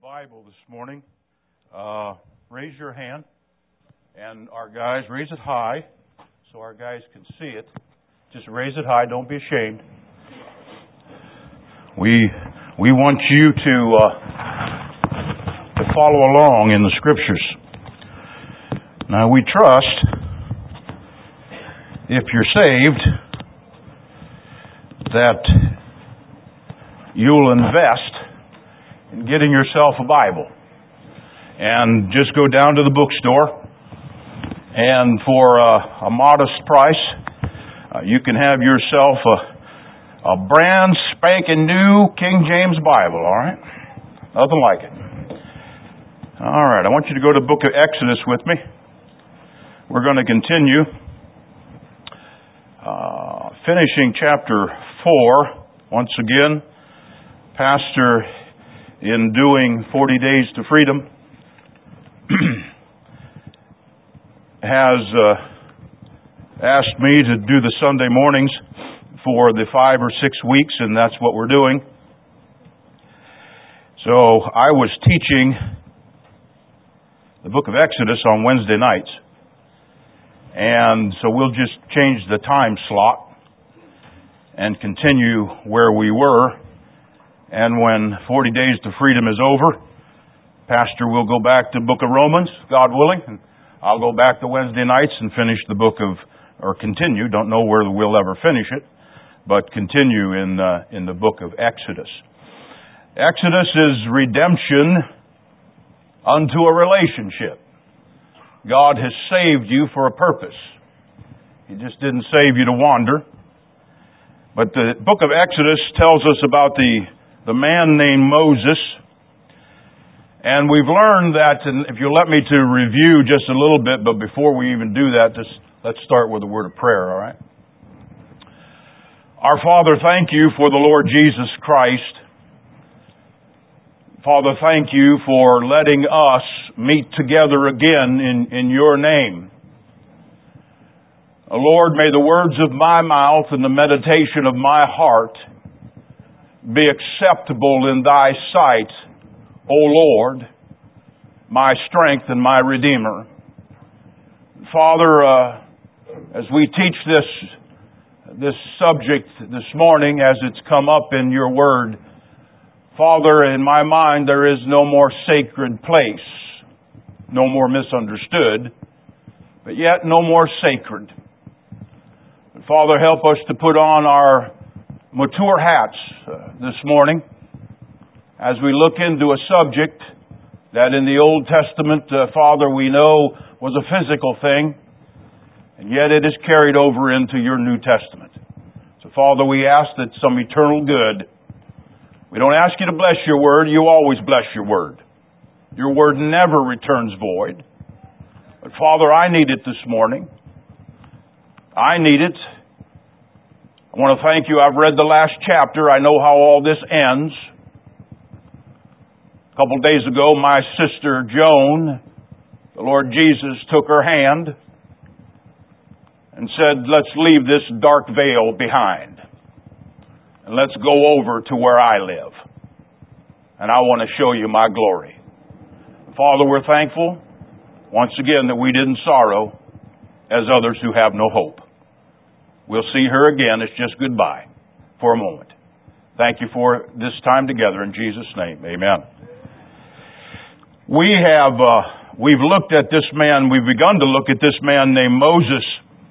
Bible this morning, raise your hand, and our guys, raise it high so our guys can see it. Just raise it high, don't be ashamed. We want you to follow along in the Scriptures. Now we trust, if you're saved, that you'll invest in getting yourself a Bible. And just go down to the bookstore, and for a modest price, you can have yourself a brand spanking new King James Bible, all right? Nothing like it. All right, I want you to go to the book of Exodus with me. We're going to continue finishing chapter 4. Once again, Pastor, in doing 40 Days to Freedom, has asked me to do the Sunday mornings for the 5 or 6 weeks, and that's what we're doing. So I was teaching the book of Exodus on Wednesday nights, and so we'll just change the time slot and continue where we were. And when 40 Days to Freedom is over, Pastor will go back to the book of Romans, God willing, and I'll go back to Wednesday nights and finish the book of, or continue, don't know where we'll ever finish it, but continue in the book of Exodus. Exodus is redemption unto a relationship. God has saved you for a purpose. He just didn't save you to wander. But the book of Exodus tells us about the man named Moses. And we've learned that, and if you'll let me to review just a little bit, but before we even do that, let's start with a word of prayer, all right? Our Father, thank you for the Lord Jesus Christ. Father, thank you for letting us meet together again in your name. Lord, may the words of my mouth and the meditation of my heart be acceptable in thy sight, O Lord, my strength and my Redeemer. Father, as we teach this subject this morning, as it's come up in your word, Father, in my mind there is no more sacred place, no more misunderstood, but yet no more sacred. Father, help us to put on our mature hats this morning as we look into a subject that in the Old Testament, Father, we know was a physical thing, and yet it is carried over into your New Testament. So, Father, we ask that some eternal good. We don't ask you to bless your word. You always bless your word. Your word never returns void. But, Father, I need it this morning. I need it. I want to thank you. I've read the last chapter. I know how all this ends. A couple days ago, my sister Joan, the Lord Jesus took her hand and said, let's leave this dark veil behind and let's go over to where I live. And I want to show you my glory. Father, we're thankful once again that we didn't sorrow as others who have no hope. We'll see her again. It's just goodbye for a moment. Thank you for this time together in Jesus' name. Amen. We've looked at this man, we've begun to look at this man named Moses.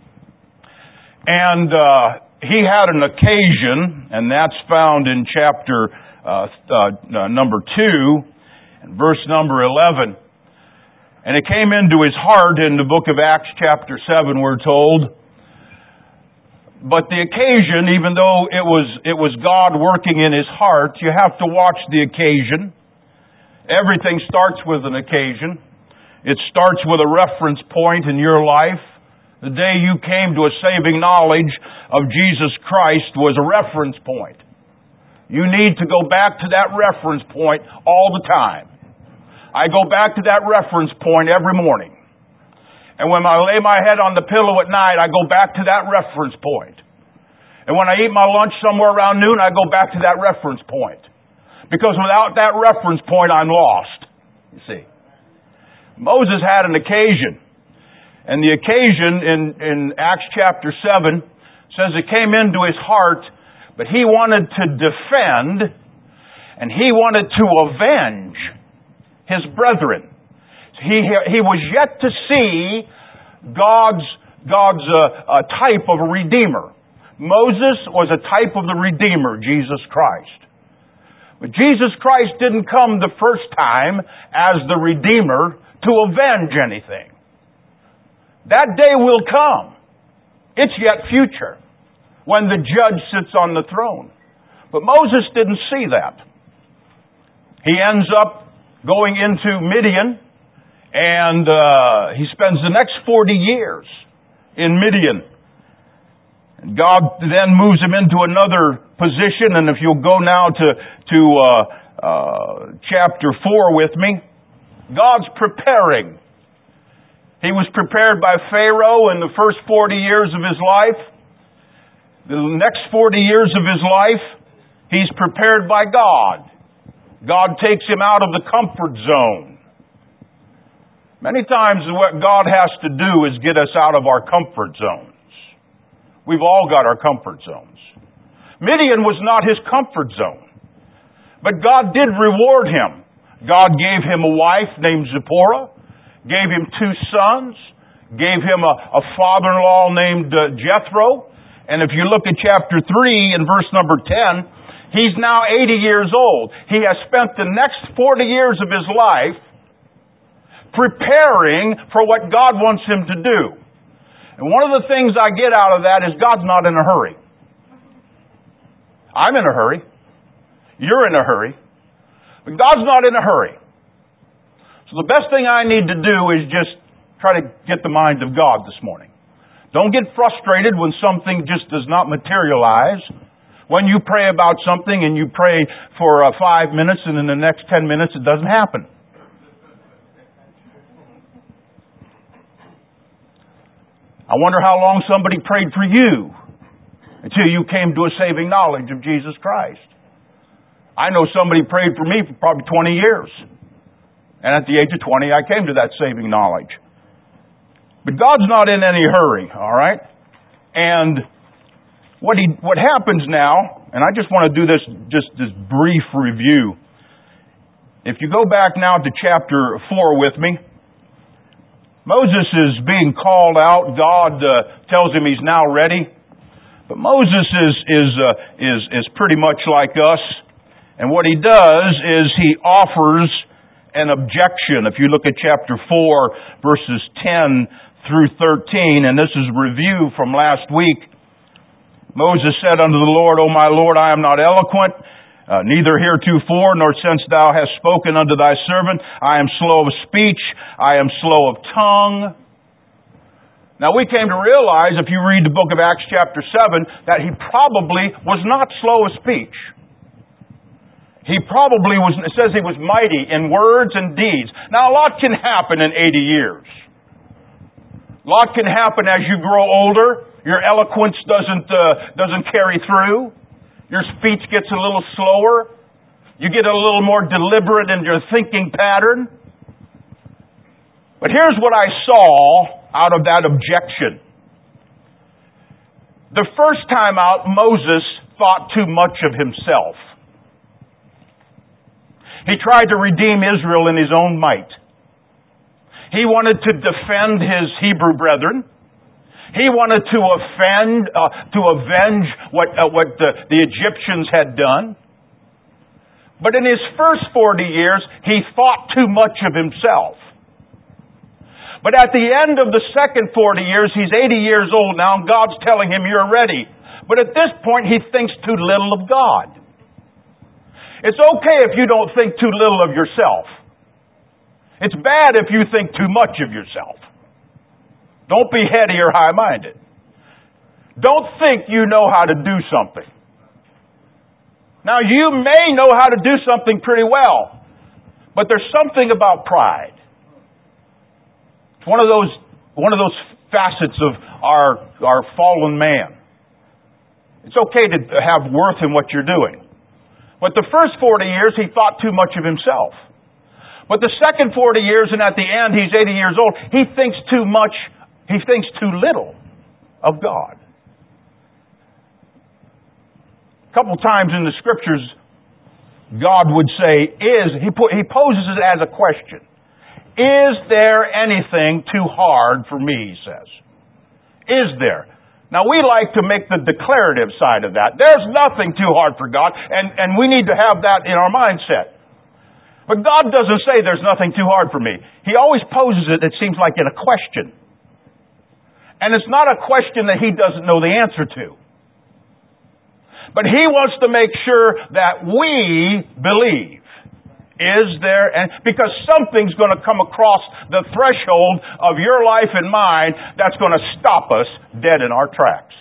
And he had an occasion, and that's found in chapter number 2, and verse number 11. And it came into his heart in the book of Acts chapter 7, we're told. But the occasion, even though it was God working in his heart, you have to watch the occasion. Everything starts with an occasion. It starts with a reference point in your life. The day you came to a saving knowledge of Jesus Christ was a reference point. You need to go back to that reference point all the time. I go back to that reference point every morning. And when I lay my head on the pillow at night, I go back to that reference point. And when I eat my lunch somewhere around noon, I go back to that reference point. Because without that reference point, I'm lost. You see. Moses had an occasion. And the occasion in Acts chapter 7 says it came into his heart, but he wanted to defend and he wanted to avenge his brethren. He was yet to see God's type of a Redeemer. Moses was a type of the Redeemer, Jesus Christ. But Jesus Christ didn't come the first time as the Redeemer to avenge anything. That day will come. It's yet future, when the judge sits on the throne. But Moses didn't see that. He ends up going into Midian, and he spends the next 40 years in Midian. And God then moves him into another position, and if you'll go now to chapter 4 with me, God's preparing. He was prepared by Pharaoh in the first 40 years of his life. The next 40 years of his life, he's prepared by God. God takes him out of the comfort zone. Many times what God has to do is get us out of our comfort zones. We've all got our comfort zones. Midian was not his comfort zone. But God did reward him. God gave him a wife named Zipporah, gave him 2 sons, gave him a father-in-law named Jethro. And if you look at chapter 3 and verse number 10, he's now 80 years old. He has spent the next 40 years of his life preparing for what God wants him to do. And one of the things I get out of that is God's not in a hurry. I'm in a hurry. You're in a hurry. But God's not in a hurry. So the best thing I need to do is just try to get the mind of God this morning. Don't get frustrated when something just does not materialize. When you pray about something and you pray for 5 minutes and in the next 10 minutes it doesn't happen. I wonder how long somebody prayed for you until you came to a saving knowledge of Jesus Christ. I know somebody prayed for me for probably 20 years. And at the age of 20, I came to that saving knowledge. But God's not in any hurry, all right? And what happens now, and I just want to do this brief review. If you go back now to chapter 4 with me, Moses is being called out. God tells him he's now ready. But Moses is pretty much like us. And what he does is he offers an objection. If you look at chapter 4, verses 10 through 13, and this is a review from last week. Moses said unto the Lord, O my Lord, I am not eloquent, neither heretofore, nor since thou hast spoken unto thy servant. I am slow of speech, I am slow of tongue. Now we came to realize, if you read the book of Acts chapter 7, that he probably was not slow of speech. He probably was, it says he was mighty in words and deeds. Now a lot can happen in 80 years. A lot can happen as you grow older. Your eloquence doesn't carry through. Your speech gets a little slower. You get a little more deliberate in your thinking pattern. But here's what I saw out of that objection. The first time out, Moses thought too much of himself. He tried to redeem Israel in his own might. He wanted to defend his Hebrew brethren. He wanted to avenge what the Egyptians had done. But in his first 40 years, he thought too much of himself. But at the end of the second 40 years, he's 80 years old now, and God's telling him, you're ready. But at this point, he thinks too little of God. It's okay if you don't think too little of yourself. It's bad if you think too much of yourself. Don't be heady or high-minded. Don't think you know how to do something. Now, you may know how to do something pretty well, but there's something about pride. It's one of those facets of our fallen man. It's okay to have worth in what you're doing. But the first 40 years, he thought too much of himself. But the second 40 years, and at the end, he's 80 years old, he thinks too much, he thinks too little of God. A couple times in the Scriptures, God would say, he poses it as a question. Is there anything too hard for me, he says. Is there? Now we like to make the declarative side of that. There's nothing too hard for God, and we need to have that in our mindset. But God doesn't say there's nothing too hard for me. He always poses it seems like in a question. And it's not a question that He doesn't know the answer to. But He wants to make sure that we believe. Is there, because something's going to come across the threshold of your life and mine that's going to stop us dead in our tracks.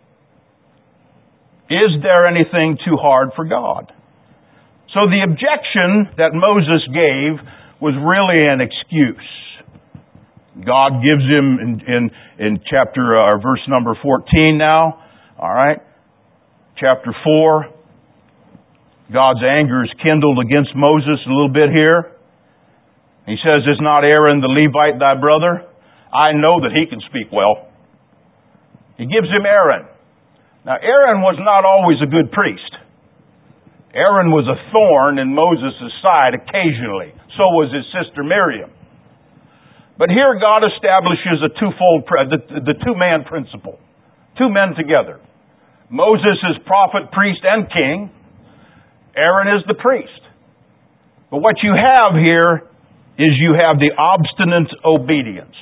Is there anything too hard for God? So the objection that Moses gave was really an excuse. God gives him in verse number 14 now. All right. Chapter 4. God's anger is kindled against Moses a little bit here. He says, is not Aaron the Levite thy brother? I know that he can speak well. He gives him Aaron. Now Aaron was not always a good priest. Aaron was a thorn in Moses' side occasionally. So was his sister Miriam. But here God establishes a the two-man principle. Two men together. Moses is prophet, priest, and king. Aaron is the priest. But what you have here is you have the obstinate obedience.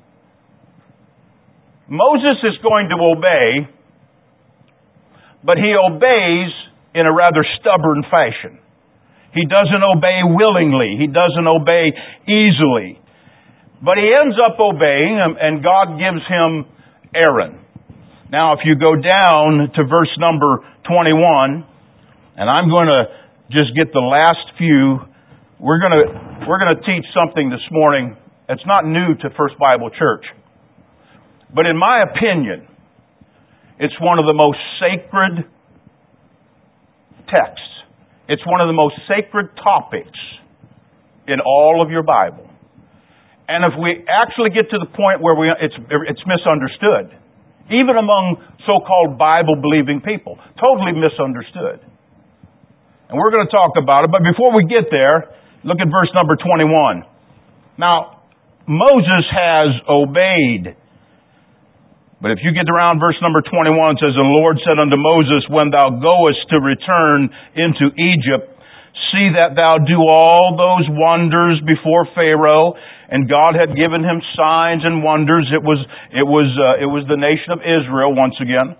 Moses is going to obey, but he obeys in a rather stubborn fashion. He doesn't obey willingly. He doesn't obey easily. But he ends up obeying, and God gives him Aaron. Now, if you go down to verse number 21, and I'm going to just get the last few. We're going to teach something this morning that's not new to First Bible Church. But in my opinion, it's one of the most sacred texts. It's one of the most sacred topics in all of your Bible. And if we actually get to the point where it's misunderstood, even among so-called Bible-believing people, totally misunderstood. And we're going to talk about it, but before we get there, look at verse number 21. Now, Moses has obeyed. But if you get around verse number 21, it says, the Lord said unto Moses, when thou goest to return into Egypt, see that thou do all those wonders before Pharaoh. And God had given him signs and wonders. It was the nation of Israel once again.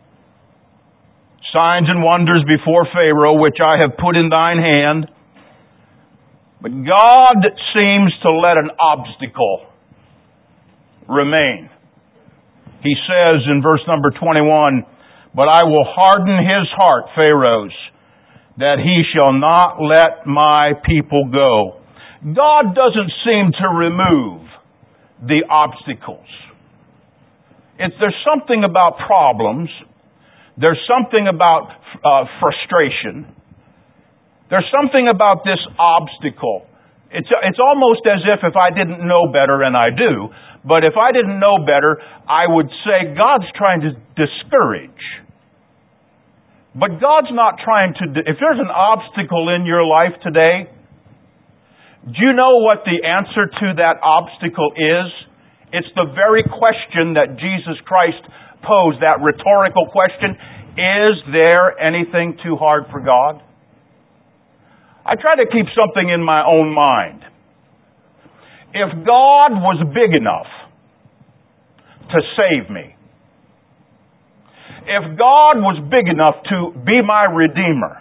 Signs and wonders before Pharaoh, which I have put in thine hand. But God seems to let an obstacle remain. He says in verse number 21, but I will harden his heart, Pharaoh's, that he shall not let my people go. God doesn't seem to remove the obstacles. There's something about problems. There's something about frustration. There's something about this obstacle. It's almost as if I didn't know better, and I do, but if I didn't know better, I would say God's trying to discourage. But God's not trying to... If there's an obstacle in your life today, do you know what the answer to that obstacle is? It's the very question that Jesus Christ posed, that rhetorical question, is there anything too hard for God? I try to keep something in my own mind. If God was big enough to save me, if God was big enough to be my Redeemer,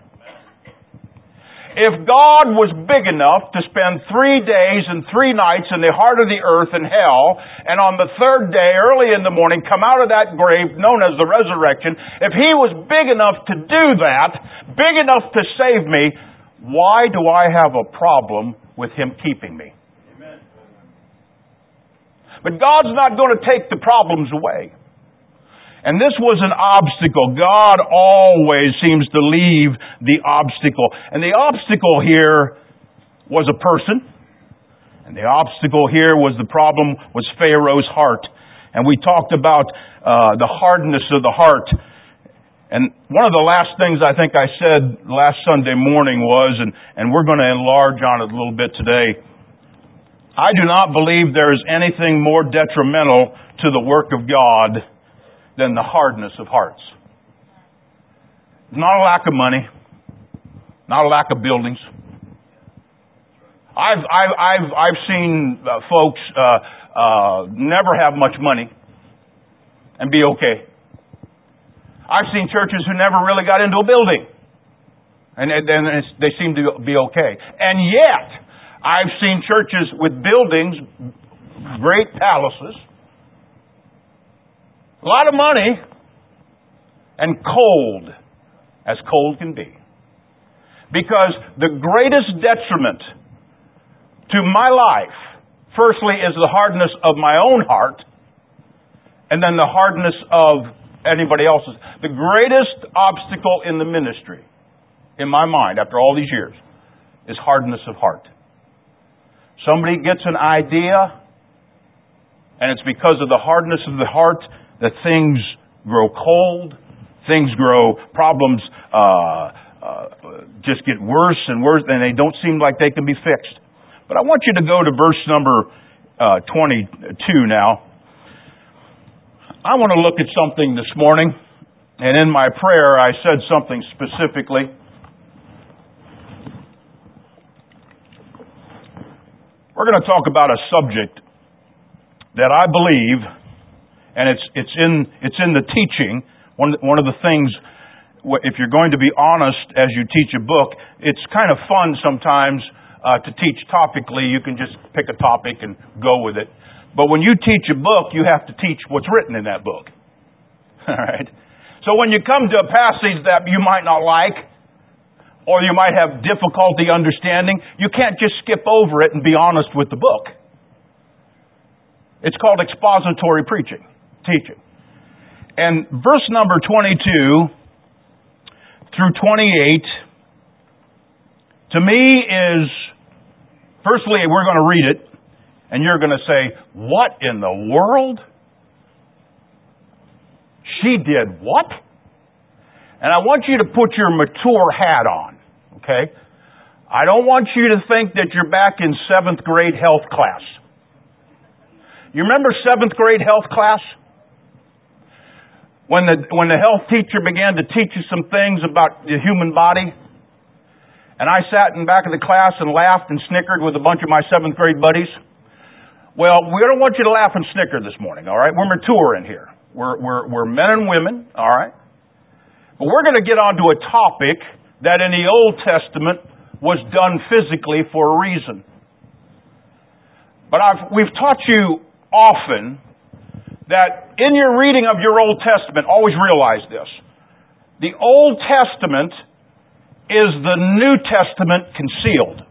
if God was big enough to spend 3 days and 3 nights in the heart of the earth in hell, and on the third day, early in the morning, come out of that grave known as the resurrection, if He was big enough to do that, big enough to save me, why do I have a problem with Him keeping me? Amen. But God's not going to take the problems away. And this was an obstacle. God always seems to leave the obstacle. And the obstacle here was a person. And the obstacle here was the problem was Pharaoh's heart. And we talked about the hardness of the heart. And one of the last things I think I said last Sunday morning was, and we're going to enlarge on it a little bit today, I do not believe there is anything more detrimental to the work of God than the hardness of hearts. Not a lack of money, not a lack of buildings. I've seen folks never have much money and be okay. I've seen churches who never really got into a building and they seem to be okay. And yet, I've seen churches with buildings, great palaces, a lot of money, and cold as cold can be. Because the greatest detriment to my life, firstly, is the hardness of my own heart, and then the hardness of anybody else's. The greatest obstacle in the ministry, in my mind, after all these years, is hardness of heart. Somebody gets an idea, and it's because of the hardness of the heart that things grow cold, problems just get worse and worse, and they don't seem like they can be fixed. But I want you to go to verse number 22 now. I want to look at something this morning, and in my prayer I said something specifically. We're going to talk about a subject that I believe, and it's in the teaching. One of the things, if you're going to be honest as you teach a book, it's kind of fun sometimes to teach topically. You can just pick a topic and go with it. But when you teach a book, you have to teach what's written in that book. All right? So when you come to a passage that you might not like, or you might have difficulty understanding, you can't just skip over it and be honest with the book. It's called expository teaching. And verse number 22 through 28, to me is, firstly, we're going to read it, and you're going to say, what in the world? She did what? And I want you to put your mature hat on, okay? I don't want you to think that you're back in 7th grade health class. You remember 7th grade health class? When the health teacher began to teach you some things about the human body, and I sat in the back of the class and laughed and snickered with a bunch of my 7th grade buddies. Well, we don't want you to laugh and snicker this morning, all right? We're mature in here. We're men and women, all right? But we're going to get onto a topic that in the Old Testament was done physically for a reason. But we've taught you often that in your reading of your Old Testament, always realize this. The Old Testament is the New Testament concealed.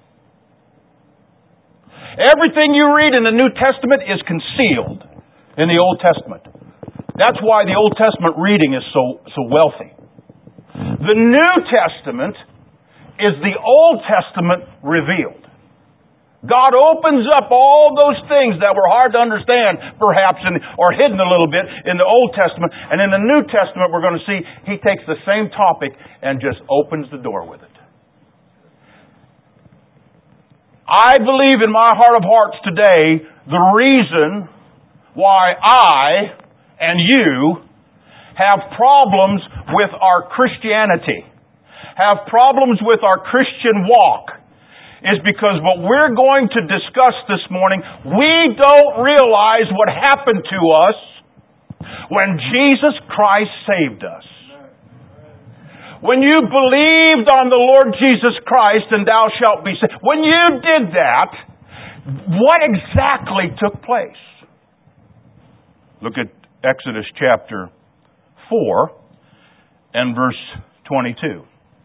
Everything you read in the New Testament is concealed in the Old Testament. That's why the Old Testament reading is so wealthy. The New Testament is the Old Testament revealed. God opens up all those things that were hard to understand, perhaps, or hidden a little bit in the Old Testament. And in the New Testament, we're going to see He takes the same topic and just opens the door with it. I believe in my heart of hearts today, the reason why I and you have problems with our Christianity, have problems with our Christian walk, is because what we're going to discuss this morning, we don't realize what happened to us when Jesus Christ saved us. When you believed on the Lord Jesus Christ and thou shalt be saved, when you did that, what exactly took place? Look at Exodus chapter 4 and verse 22.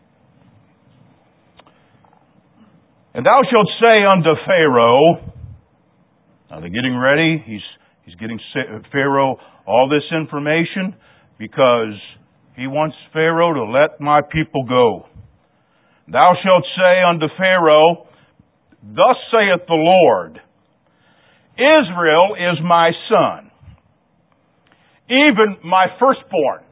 And thou shalt say unto Pharaoh, now they're getting ready, he's getting Pharaoh all this information? Because he wants Pharaoh to let my people go. Thou shalt say unto Pharaoh, Thus saith the Lord, Israel is my son, even my firstborn.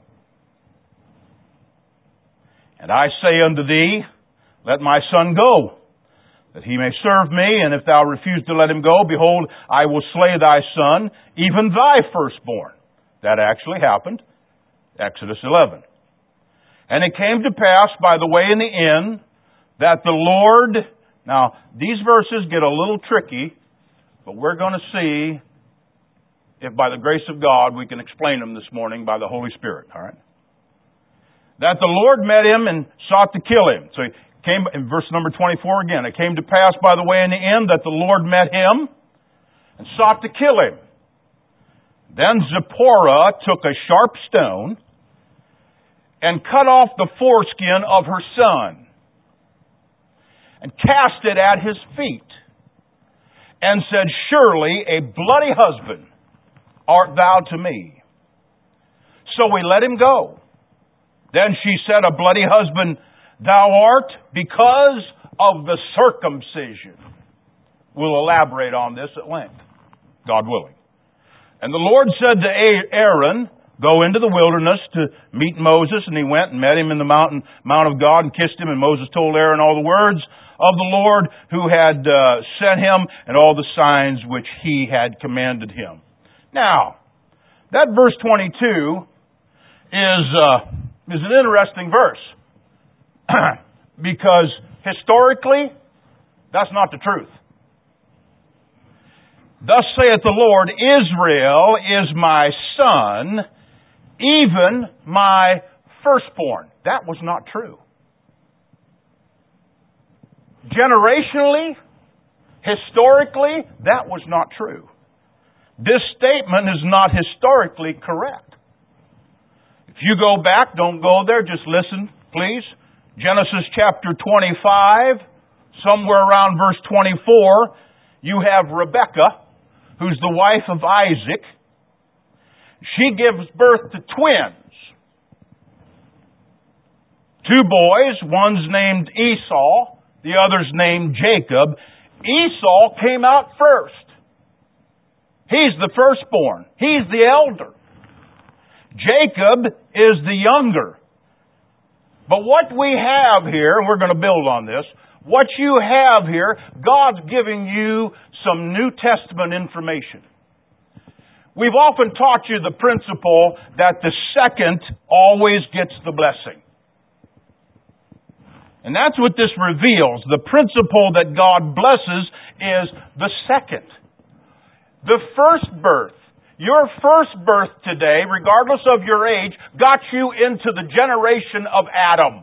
And I say unto thee, Let my son go, that he may serve me, and if thou refuse to let him go, behold, I will slay thy son, even thy firstborn. That actually happened. Exodus 11. And it came to pass by the way in the inn that the Lord... Now, these verses get a little tricky, but we're going to see if by the grace of God we can explain them this morning by the Holy Spirit. All right? That the Lord met him and sought to kill him. So he came in verse number 24 again. It came to pass by the way in the inn that the Lord met him and sought to kill him. Then Zipporah took a sharp stone and cut off the foreskin of her son and cast it at his feet and said, Surely a bloody husband art thou to me. So we let him go. Then she said, A bloody husband thou art because of the circumcision. We'll elaborate on this at length, God willing. And the Lord said to Aaron, Go into the wilderness to meet Moses. And he went and met him in the Mount of God and kissed him. And Moses told Aaron all the words of the Lord who had sent him and all the signs which he had commanded him. Now, that verse 22 is an interesting verse. Because historically, that's not the truth. Thus saith the Lord, Israel is my son, even my firstborn. That was not true. Generationally, historically, that was not true. This statement is not historically correct. If you go back, don't go there, just listen, please. Genesis chapter 25, somewhere around verse 24, you have Rebekah, who's the wife of Isaac. She gives birth to twins. Two boys, one's named Esau, the other's named Jacob. Esau came out first. He's the firstborn. He's the elder. Jacob is the younger. But what we have here, and we're going to build on this, what you have here, God's giving you some New Testament information. We've often taught you the principle that the second always gets the blessing. And that's what this reveals. The principle that God blesses is the second. The first birth. Your first birth today, regardless of your age, got you into the generation of Adam.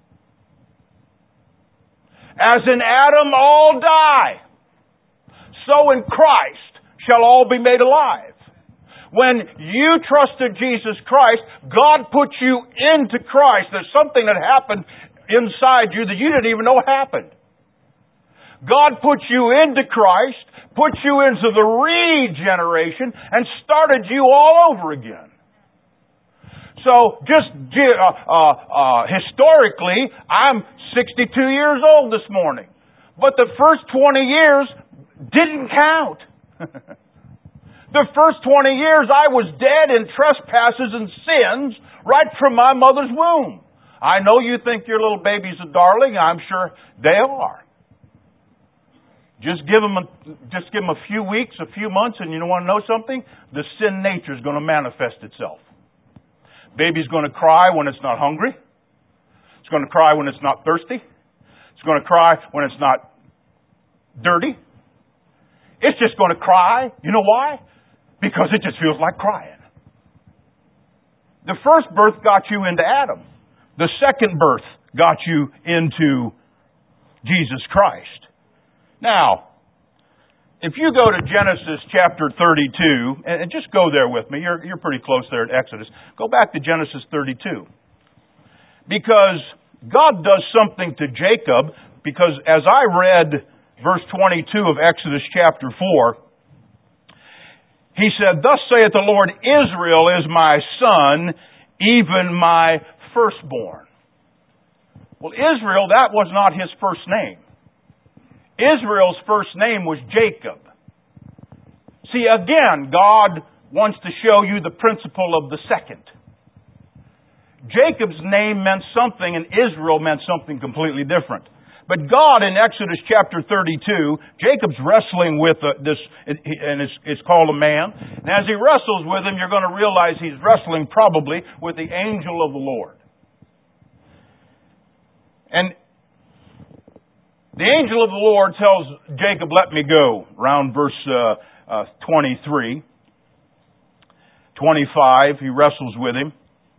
As in Adam all die, so in Christ shall all be made alive. When you trusted Jesus Christ, God put you into Christ. There's something that happened inside you that you didn't even know happened. God put you into Christ, put you into the regeneration, and started you all over again. So, just historically, I'm 62 years old this morning. But the first 20 years didn't count. The first 20 years I was dead in trespasses and sins right from my mother's womb. I know you think your little baby's a darling. I'm sure they are. Just give them a few weeks, a few months, and you want to know something? The sin nature is going to manifest itself. Baby's going to cry when it's not hungry. It's going to cry when it's not thirsty. It's going to cry when it's not dirty. It's just going to cry. You know why? Because it just feels like crying. The first birth got you into Adam. The second birth got you into Jesus Christ. Now, if you go to Genesis chapter 32, and just go there with me, you're pretty close there at Exodus. Go back to Genesis 32. Because God does something to Jacob, because as I read verse 22 of Exodus chapter 4, He said, "Thus saith the Lord, Israel is my son, even my firstborn." Well, Israel, that was not his first name. Israel's first name was Jacob. See, again, God wants to show you the principle of the second. Jacob's name meant something and Israel meant something completely different. But God in Exodus chapter 32, Jacob's wrestling with this, and it's called a man. And as he wrestles with him, you're going to realize he's wrestling probably with the angel of the Lord. And the angel of the Lord tells Jacob, "Let me go," around verse 23. 25, he wrestles with him.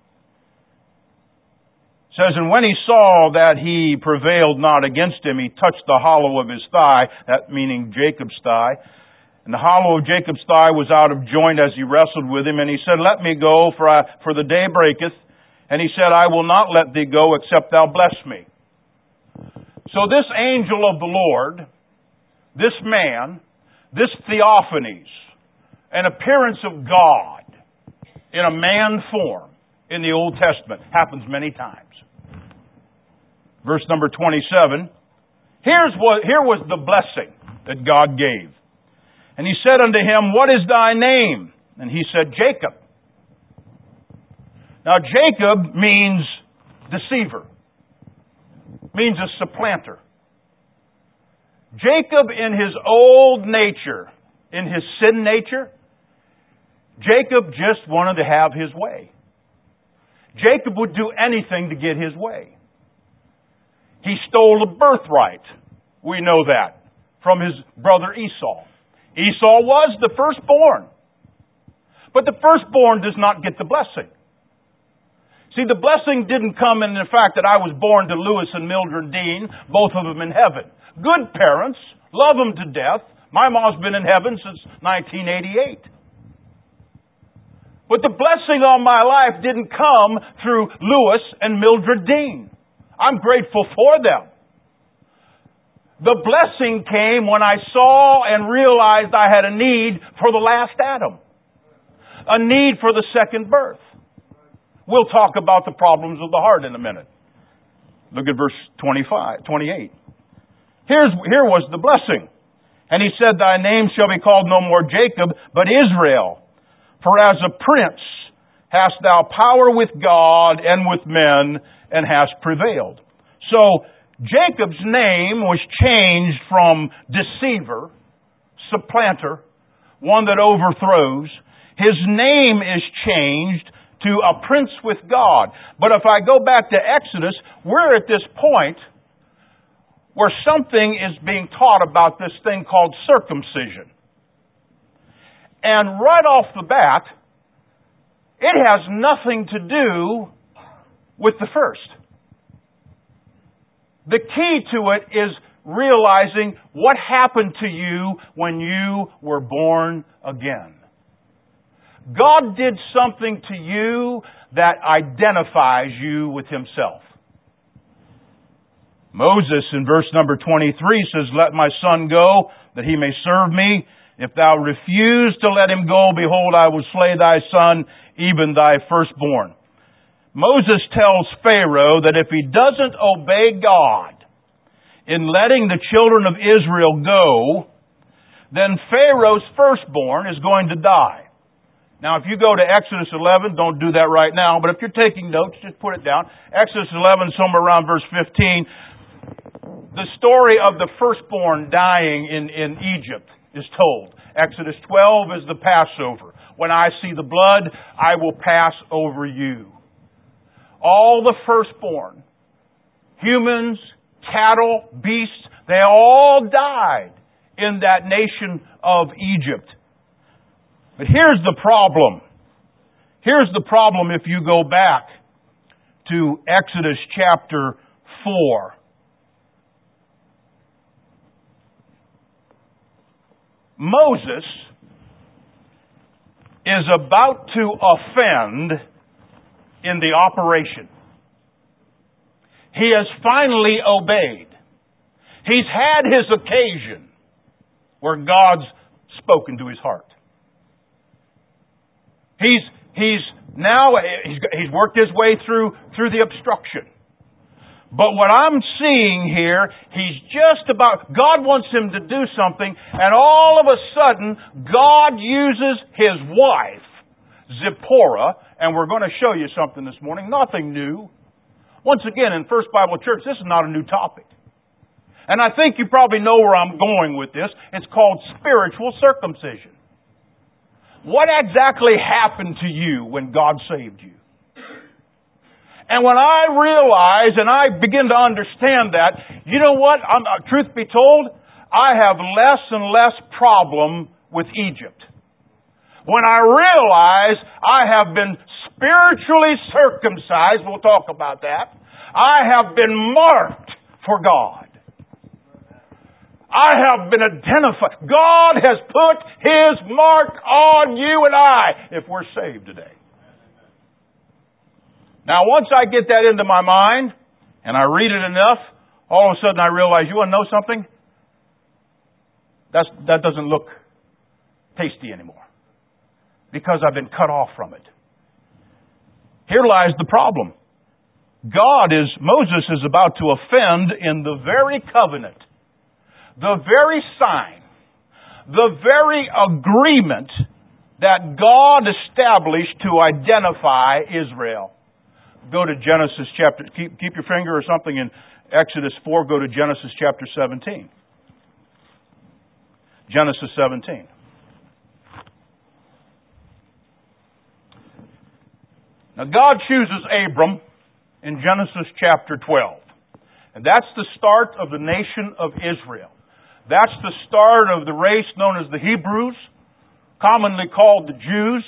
It says, "And when he saw that he prevailed not against him, he touched the hollow of his thigh," that meaning Jacob's thigh. "And the hollow of Jacob's thigh was out of joint as he wrestled with him. And he said, Let me go, for the day breaketh. And he said, I will not let thee go, except thou bless me." So this angel of the Lord, this man, this theophanies, an appearance of God in a man form in the Old Testament, happens many times. Verse number 27, here was the blessing that God gave. "And he said unto him, What is thy name? And he said, Jacob." Now Jacob means deceiver, means a supplanter. Jacob in his old nature, in his sin nature, Jacob just wanted to have his way. Jacob would do anything to get his way. He stole a birthright. We know that from his brother Esau. Esau was the firstborn. But the firstborn does not get the blessing. See, the blessing didn't come in the fact that I was born to Lewis and Mildred Dean, both of them in heaven. Good parents, love them to death. My mom's been in heaven since 1988. But the blessing on my life didn't come through Lewis and Mildred Dean. I'm grateful for them. The blessing came when I saw and realized I had a need for the last Adam. A need for the second birth. We'll talk about the problems of the heart in a minute. Look at verse 28. Here was the blessing. "And he said, Thy name shall be called no more Jacob, but Israel. For as a prince hast thou power with God and with men, and hast prevailed." So, Jacob's name was changed from deceiver, supplanter, one that overthrows. His name is changed to a prince with God. But if I go back to Exodus, we're at this point where something is being taught about this thing called circumcision. And right off the bat, it has nothing to do with the first. The key to it is realizing what happened to you when you were born again. God did something to you that identifies you with Himself. Moses in verse number 23 says, "Let my son go, that he may serve me. If thou refuse to let him go, behold, I will slay thy son, even thy firstborn." Moses tells Pharaoh that if he doesn't obey God in letting the children of Israel go, then Pharaoh's firstborn is going to die. Now, if you go to Exodus 11, don't do that right now, but if you're taking notes, just put it down. Exodus 11, somewhere around verse 15, the story of the firstborn dying in Egypt is told. Exodus 12 is the Passover. When I see the blood, I will pass over you. All the firstborn, humans, cattle, beasts, they all died in that nation of Egypt. But here's the problem. Here's the problem if you go back to Exodus chapter 4. Moses is about to offend in the operation. He has finally obeyed. He's had his occasion where God's spoken to his heart. He's worked his way through the obstruction. But what I'm seeing here, God wants him to do something, and all of a sudden, God uses his wife, Zipporah, and we're going to show you something this morning, nothing new. Once again, in First Bible Church, this is not a new topic. And I think you probably know where I'm going with this. It's called spiritual circumcision. What exactly happened to you when God saved you? And when I realize and I begin to understand that, you know what? Truth be told, I have less and less problem with Egypt. When I realize I have been spiritually circumcised, we'll talk about that, I have been marked for God. I have been identified. God has put His mark on you and I if we're saved today. Now, once I get that into my mind, and I read it enough, all of a sudden I realize, you want to know something? That doesn't look tasty anymore. Because I've been cut off from it. Here lies the problem. Moses is about to offend in the very covenant, the very sign, the very agreement that God established to identify Israel. Go to Genesis chapter, keep your finger or something in Exodus 4, go to Genesis chapter 17. Genesis 17. Now God chooses Abram in Genesis chapter 12. And that's the start of the nation of Israel. That's the start of the race known as the Hebrews, commonly called the Jews.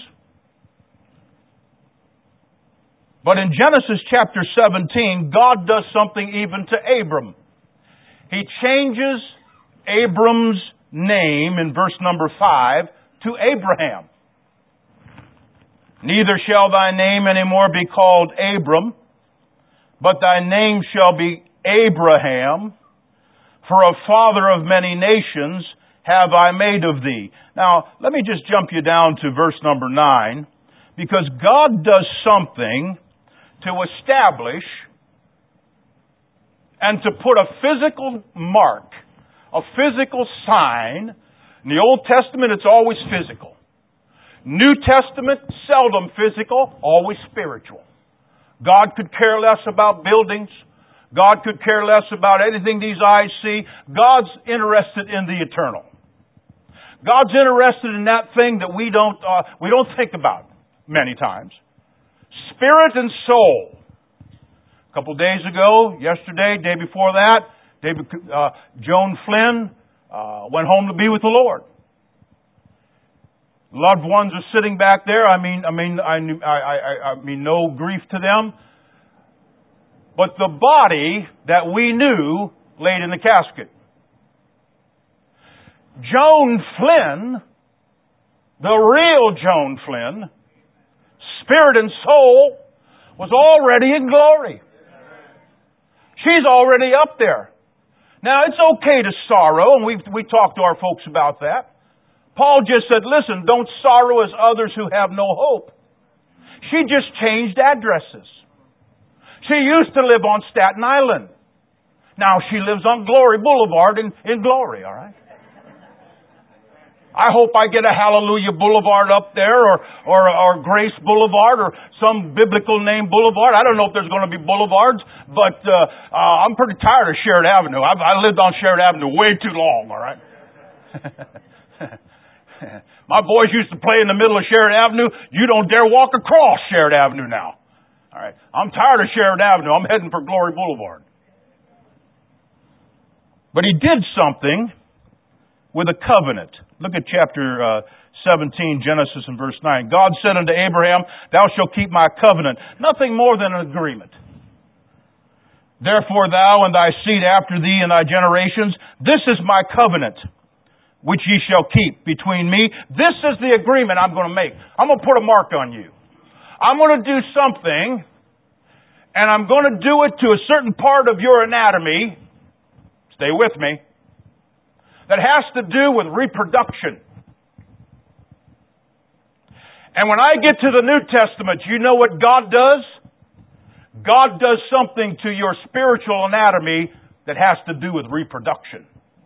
But in Genesis chapter 17, God does something even to Abram. He changes Abram's name in verse number 5 to Abraham. Neither shall thy name any more be called Abram, but thy name shall be Abraham, for a father of many nations have I made of thee. Now, let me just jump you down to verse number 9, because God does something to establish and to put a physical mark, a physical sign. In the Old Testament, it's always physical. New Testament, seldom physical, always spiritual. God could care less about buildings. God could care less about anything these eyes see. God's interested in the eternal. God's interested in that thing that we don't think about many times. Spirit and soul. A couple days ago, yesterday, day before that, Joan Flynn went home to be with the Lord. Loved ones are sitting back there. I mean, no grief to them. But the body that we knew laid in the casket. Joan Flynn, the real Joan Flynn, spirit and soul, was already in glory. She's already up there. Now, it's okay to sorrow, and we talked to our folks about that. Paul just said, listen, don't sorrow as others who have no hope. She just changed addresses. She used to live on Staten Island. Now she lives on Glory Boulevard in Glory, all right? I hope I get a Hallelujah Boulevard up there or Grace Boulevard or some biblical name boulevard. I don't know if there's going to be boulevards, but I'm pretty tired of Sherrod Avenue. I lived on Sherrod Avenue way too long, all right? My boys used to play in the middle of Sherrod Avenue. You don't dare walk across Sherrod Avenue now. All right. I'm tired of Sherrod Avenue. I'm heading for Glory Boulevard. But he did something with a covenant. Look at chapter 17, Genesis and verse 9. God said unto Abraham, thou shalt keep my covenant. Nothing more than an agreement. Therefore thou and thy seed after thee and thy generations, this is my covenant, which ye shall keep between me. This is the agreement I'm going to make. I'm going to put a mark on you. I'm going to do something, and I'm going to do it to a certain part of your anatomy. Stay with me. That has to do with reproduction. And when I get to the New Testament, you know what God does? God does something to your spiritual anatomy that has to do with reproduction.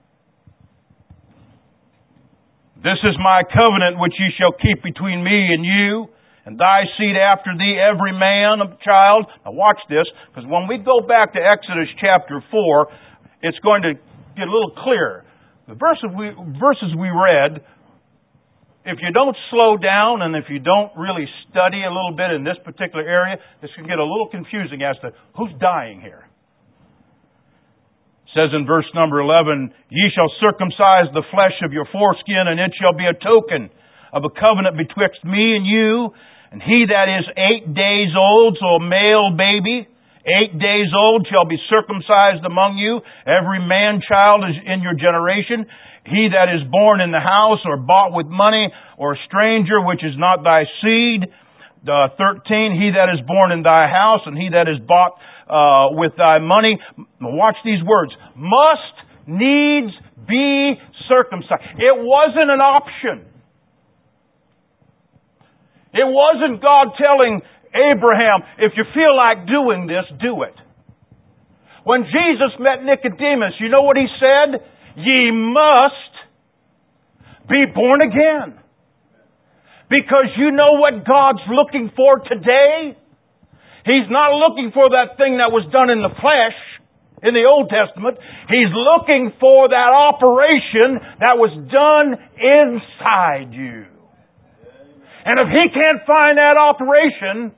This is my covenant which ye shall keep between me and you, and thy seed after thee, every man, a child. Now watch this, because when we go back to Exodus chapter 4, it's going to get a little clearer. The verses we read, if you don't slow down and if you don't really study a little bit in this particular area, this can get a little confusing as to who's dying here. It says in verse number 11, ye shall circumcise the flesh of your foreskin, and it shall be a token of a covenant betwixt me and you, and he that is 8 days old, so a male baby, 8 days old shall be circumcised among you. Every man child is in your generation. He that is born in the house or bought with money or a stranger which is not thy seed. 13, he that is born in thy house and he that is bought with thy money. Watch these words. Must needs be circumcised. It wasn't an option. It wasn't God telling Abraham, if you feel like doing this, do it. When Jesus met Nicodemus, you know what he said? Ye must be born again. Because you know what God's looking for today? He's not looking for that thing that was done in the flesh in the Old Testament. He's looking for that operation that was done inside you. And if He can't find that operation,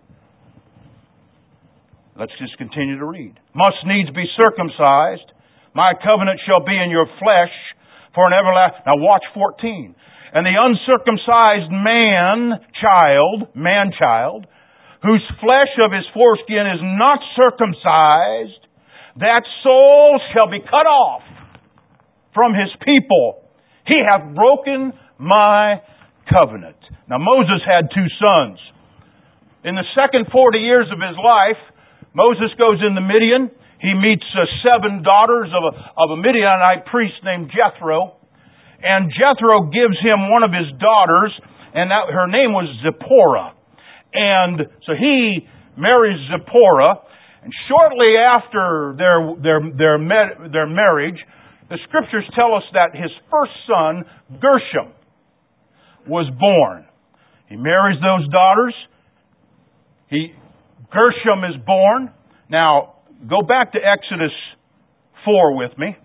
let's just continue to read. Must needs be circumcised. My covenant shall be in your flesh for an everlasting... Now watch 14. And the uncircumcised man child, whose flesh of his foreskin is not circumcised, that soul shall be cut off from his people. He hath broken my covenant. Now Moses had 2 sons. In the second 40 years of his life, Moses goes into Midian. He meets 7 daughters of a Midianite priest named Jethro. And Jethro gives him one of his daughters, and her name was Zipporah. And so he marries Zipporah. And shortly after their marriage, the Scriptures tell us that his first son, Gershom, was born. He marries those daughters. Gershom is born. Now, go back to Exodus 4 with me.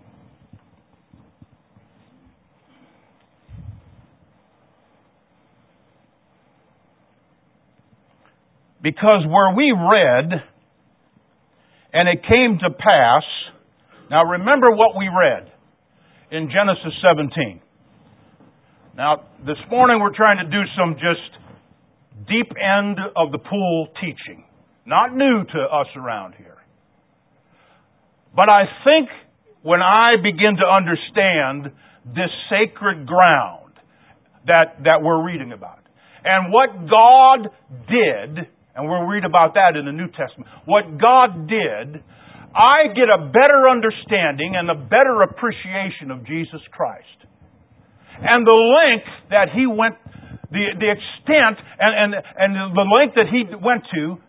Because where we read, and it came to pass, now remember what we read in Genesis 17. Now, this morning we're trying to do some just deep end of the pool teaching. Not new to us around here. But I think when I begin to understand this sacred ground that we're reading about, and what God did, and we'll read about that in the New Testament, what God did, I get a better understanding and a better appreciation of Jesus Christ. And the length that He went, the extent and the length that He went to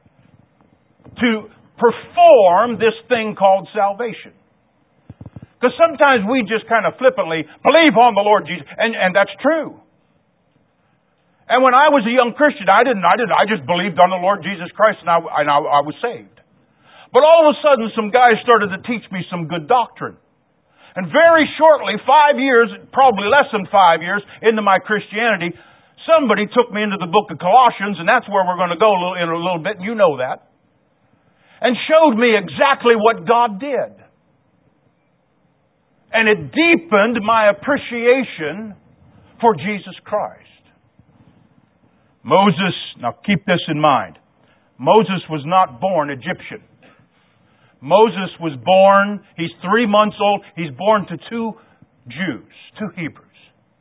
perform this thing called salvation. Because sometimes we just kind of flippantly believe on the Lord Jesus, and that's true. And when I was a young Christian, I just believed on the Lord Jesus Christ, and I was saved. But all of a sudden, some guys started to teach me some good doctrine. And very shortly, 5 years, probably less than 5 years into my Christianity, somebody took me into the book of Colossians, and that's where we're going to go in a little bit, and you know that, and showed me exactly what God did. And it deepened my appreciation for Jesus Christ. Moses, now keep this in mind, Moses was not born Egyptian. Moses was born, he's 3 months old, he's born to 2 Jews, 2 Hebrews.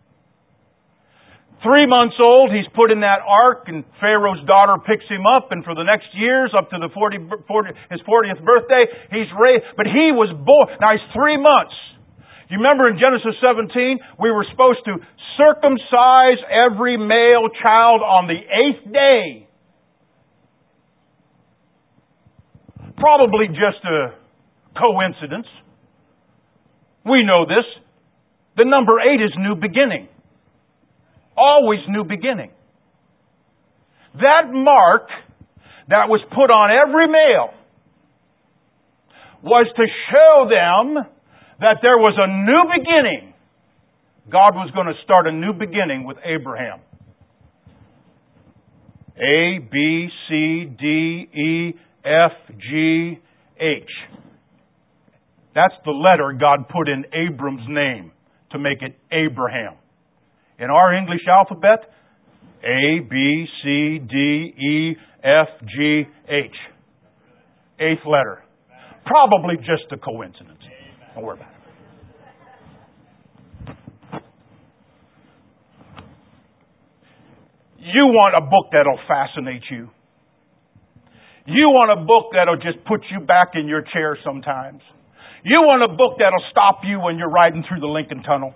3 months old, he's put in that ark, and Pharaoh's daughter picks him up, and for the next years, up to his 40th birthday, he's raised, but he was born, now he's 3 months. You remember in Genesis 17, we were supposed to circumcise every male child on the 8th day. Probably just a coincidence. We know this. The number 8 is new beginning. Always new beginning. That mark that was put on every male was to show them that there was a new beginning. God was going to start a new beginning with Abraham. A, B, C, D, E, F, G, H. That's the letter God put in Abram's name to make it Abraham. In our English alphabet, A, B, C, D, E, F, G, H. 8th letter. Probably just a coincidence. Don't worry about it. You want a book that'll fascinate you. You want a book that'll just put you back in your chair sometimes. You want a book that'll stop you when you're riding through the Lincoln Tunnel.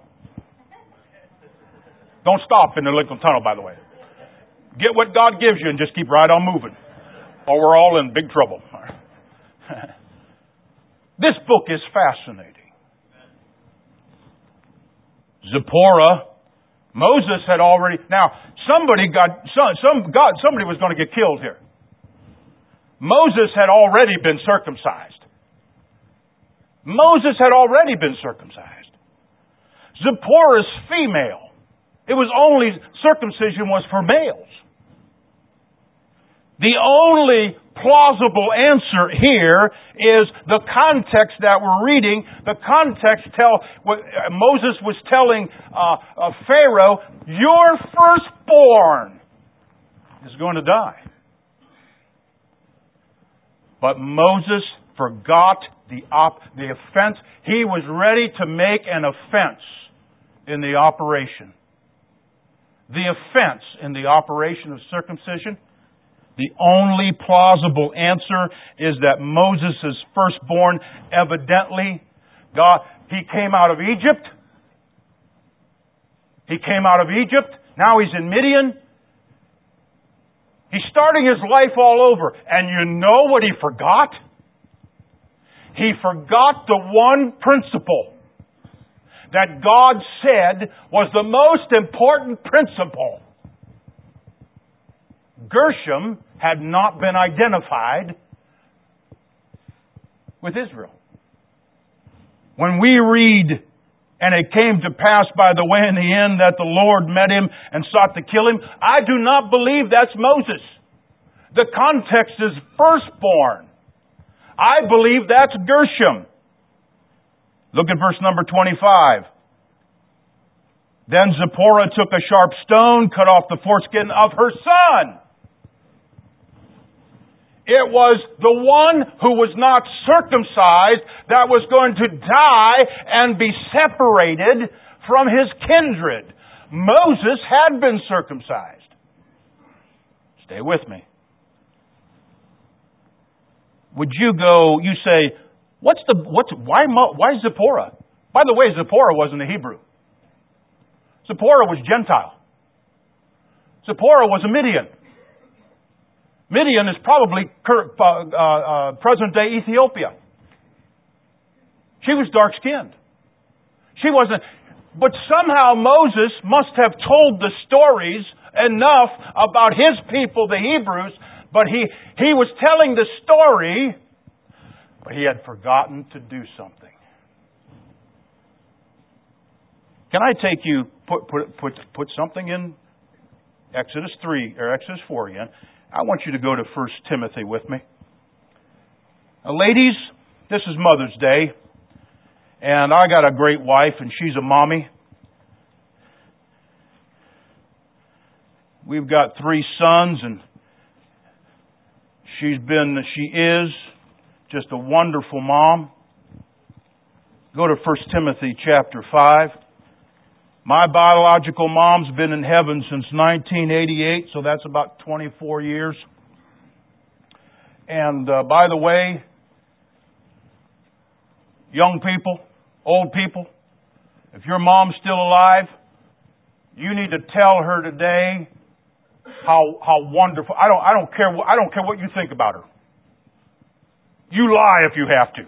Don't stop in the Lincoln Tunnel, by the way. Get what God gives you and just keep right on moving, or we're all in big trouble. This book is fascinating. Zipporah, Moses had already... Now, somebody was going to get killed here. Moses had already been circumcised. Moses had already been circumcised. Zipporah's female. It was only circumcision was for males. The only plausible answer here is the context that we're reading. The context Moses was telling Pharaoh, your firstborn is going to die. But Moses forgot the offense. He was ready to make an offense in the operation. The offense in the operation of circumcision. The only plausible answer is that Moses' firstborn, evidently, he came out of Egypt. He came out of Egypt. Now he's in Midian. He's starting his life all over. And you know what he forgot? He forgot the one principle that God said was the most important principle. Gershom had not been identified with Israel. When we read, and it came to pass by the way in the end that the Lord met him and sought to kill him, I do not believe that's Moses. The context is firstborn. I believe that's Gershom. Look at verse number 25. Then Zipporah took a sharp stone, cut off the foreskin of her son. It was the one who was not circumcised that was going to die and be separated from his kindred. Moses had been circumcised. Stay with me. Would you say, why Zipporah? By the way, Zipporah wasn't a Hebrew. Zipporah was Gentile. Zipporah was a Midian. Midian is probably present-day Ethiopia. She was dark-skinned. She wasn't... But somehow Moses must have told the stories enough about his people, the Hebrews, but he was telling the story, but he had forgotten to do something. Can I take you, put something in Exodus 3, or Exodus 4 again? I want you to go to 1 Timothy with me. Now, ladies, this is Mother's Day, and I got a great wife, and she's a mommy. We've got 3 sons, and she is just a wonderful mom. Go to 1 Timothy chapter 5. My biological mom's been in heaven since 1988, so that's about 24 years. And by the way, young people, old people, If your mom's still alive, you need to tell her today how wonderful. I don't care what you think about her. You lie if you have to.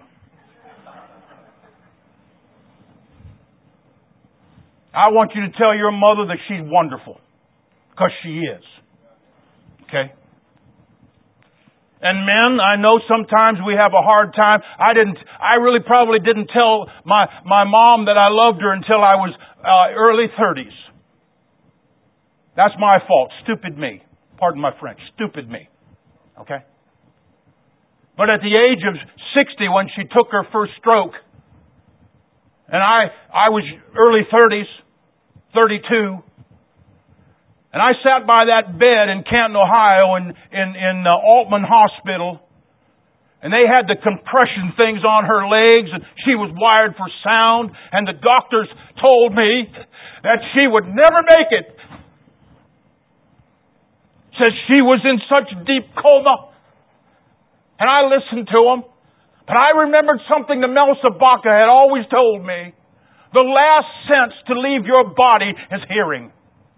I want you to tell your mother that she's wonderful. Because she is. Okay? And men, I know sometimes we have a hard time. I really probably didn't tell my mom that I loved her until I was early 30s. That's my fault. Stupid me. Pardon my French. Stupid me. Okay? But at the age of 60, when she took her first stroke, and I was early 30s, 32, and I sat by that bed in Canton, Ohio, in Altman Hospital, and they had the compression things on her legs, and she was wired for sound, and the doctors told me that she would never make it. Says she was in such deep coma. And I listened to them. But I remembered something that Mel Sabaka had always told me. The last sense to leave your body is hearing.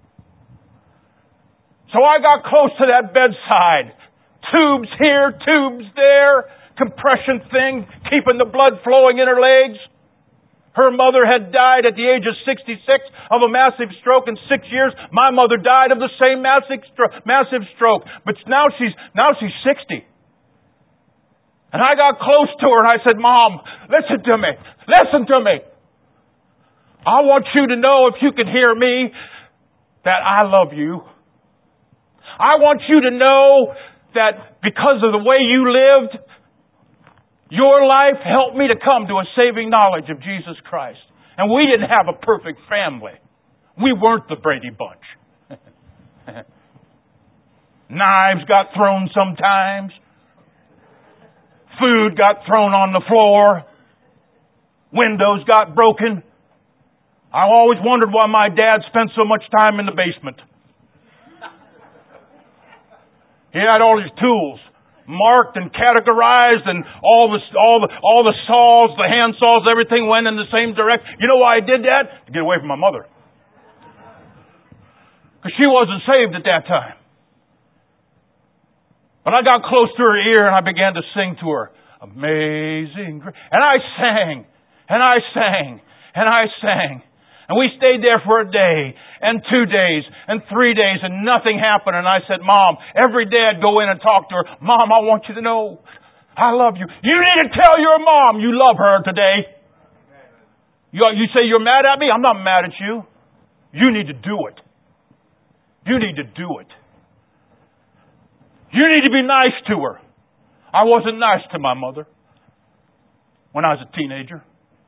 So I got close to that bedside. Tubes here, tubes there, compression thing, keeping the blood flowing in her legs. Her mother had died at the age of 66 of a massive stroke in 6 years. My mother died of the same massive stroke. But now she's 60. And I got close to her and I said, Mom, listen to me. Listen to me. I want you to know, if you can hear me, that I love you. I want you to know that because of the way you lived, your life helped me to come to a saving knowledge of Jesus Christ. And we didn't have a perfect family. We weren't the Brady Bunch. Knives got thrown sometimes. Food got thrown on the floor. Windows got broken. I always wondered why my dad spent so much time in the basement. He had all his tools marked and categorized, and all the saws, the hand saws, everything went in the same direction. You know why I did that? To get away from my mother. Because she wasn't saved at that time. But I got close to her ear and I began to sing to her, Amazing Grace. And I sang, and I sang, and I sang. And we stayed there for a day, and 2 days, and 3 days, and nothing happened. And I said, Mom, every day I'd go in and talk to her. Mom, I want you to know I love you. You need to tell your mom you love her today. You say you're mad at me? I'm not mad at you. You need to do it. You need to do it. You need to be nice to her. I wasn't nice to my mother when I was a teenager.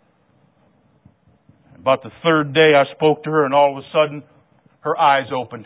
About the third day I spoke to her, and all of a sudden her eyes opened.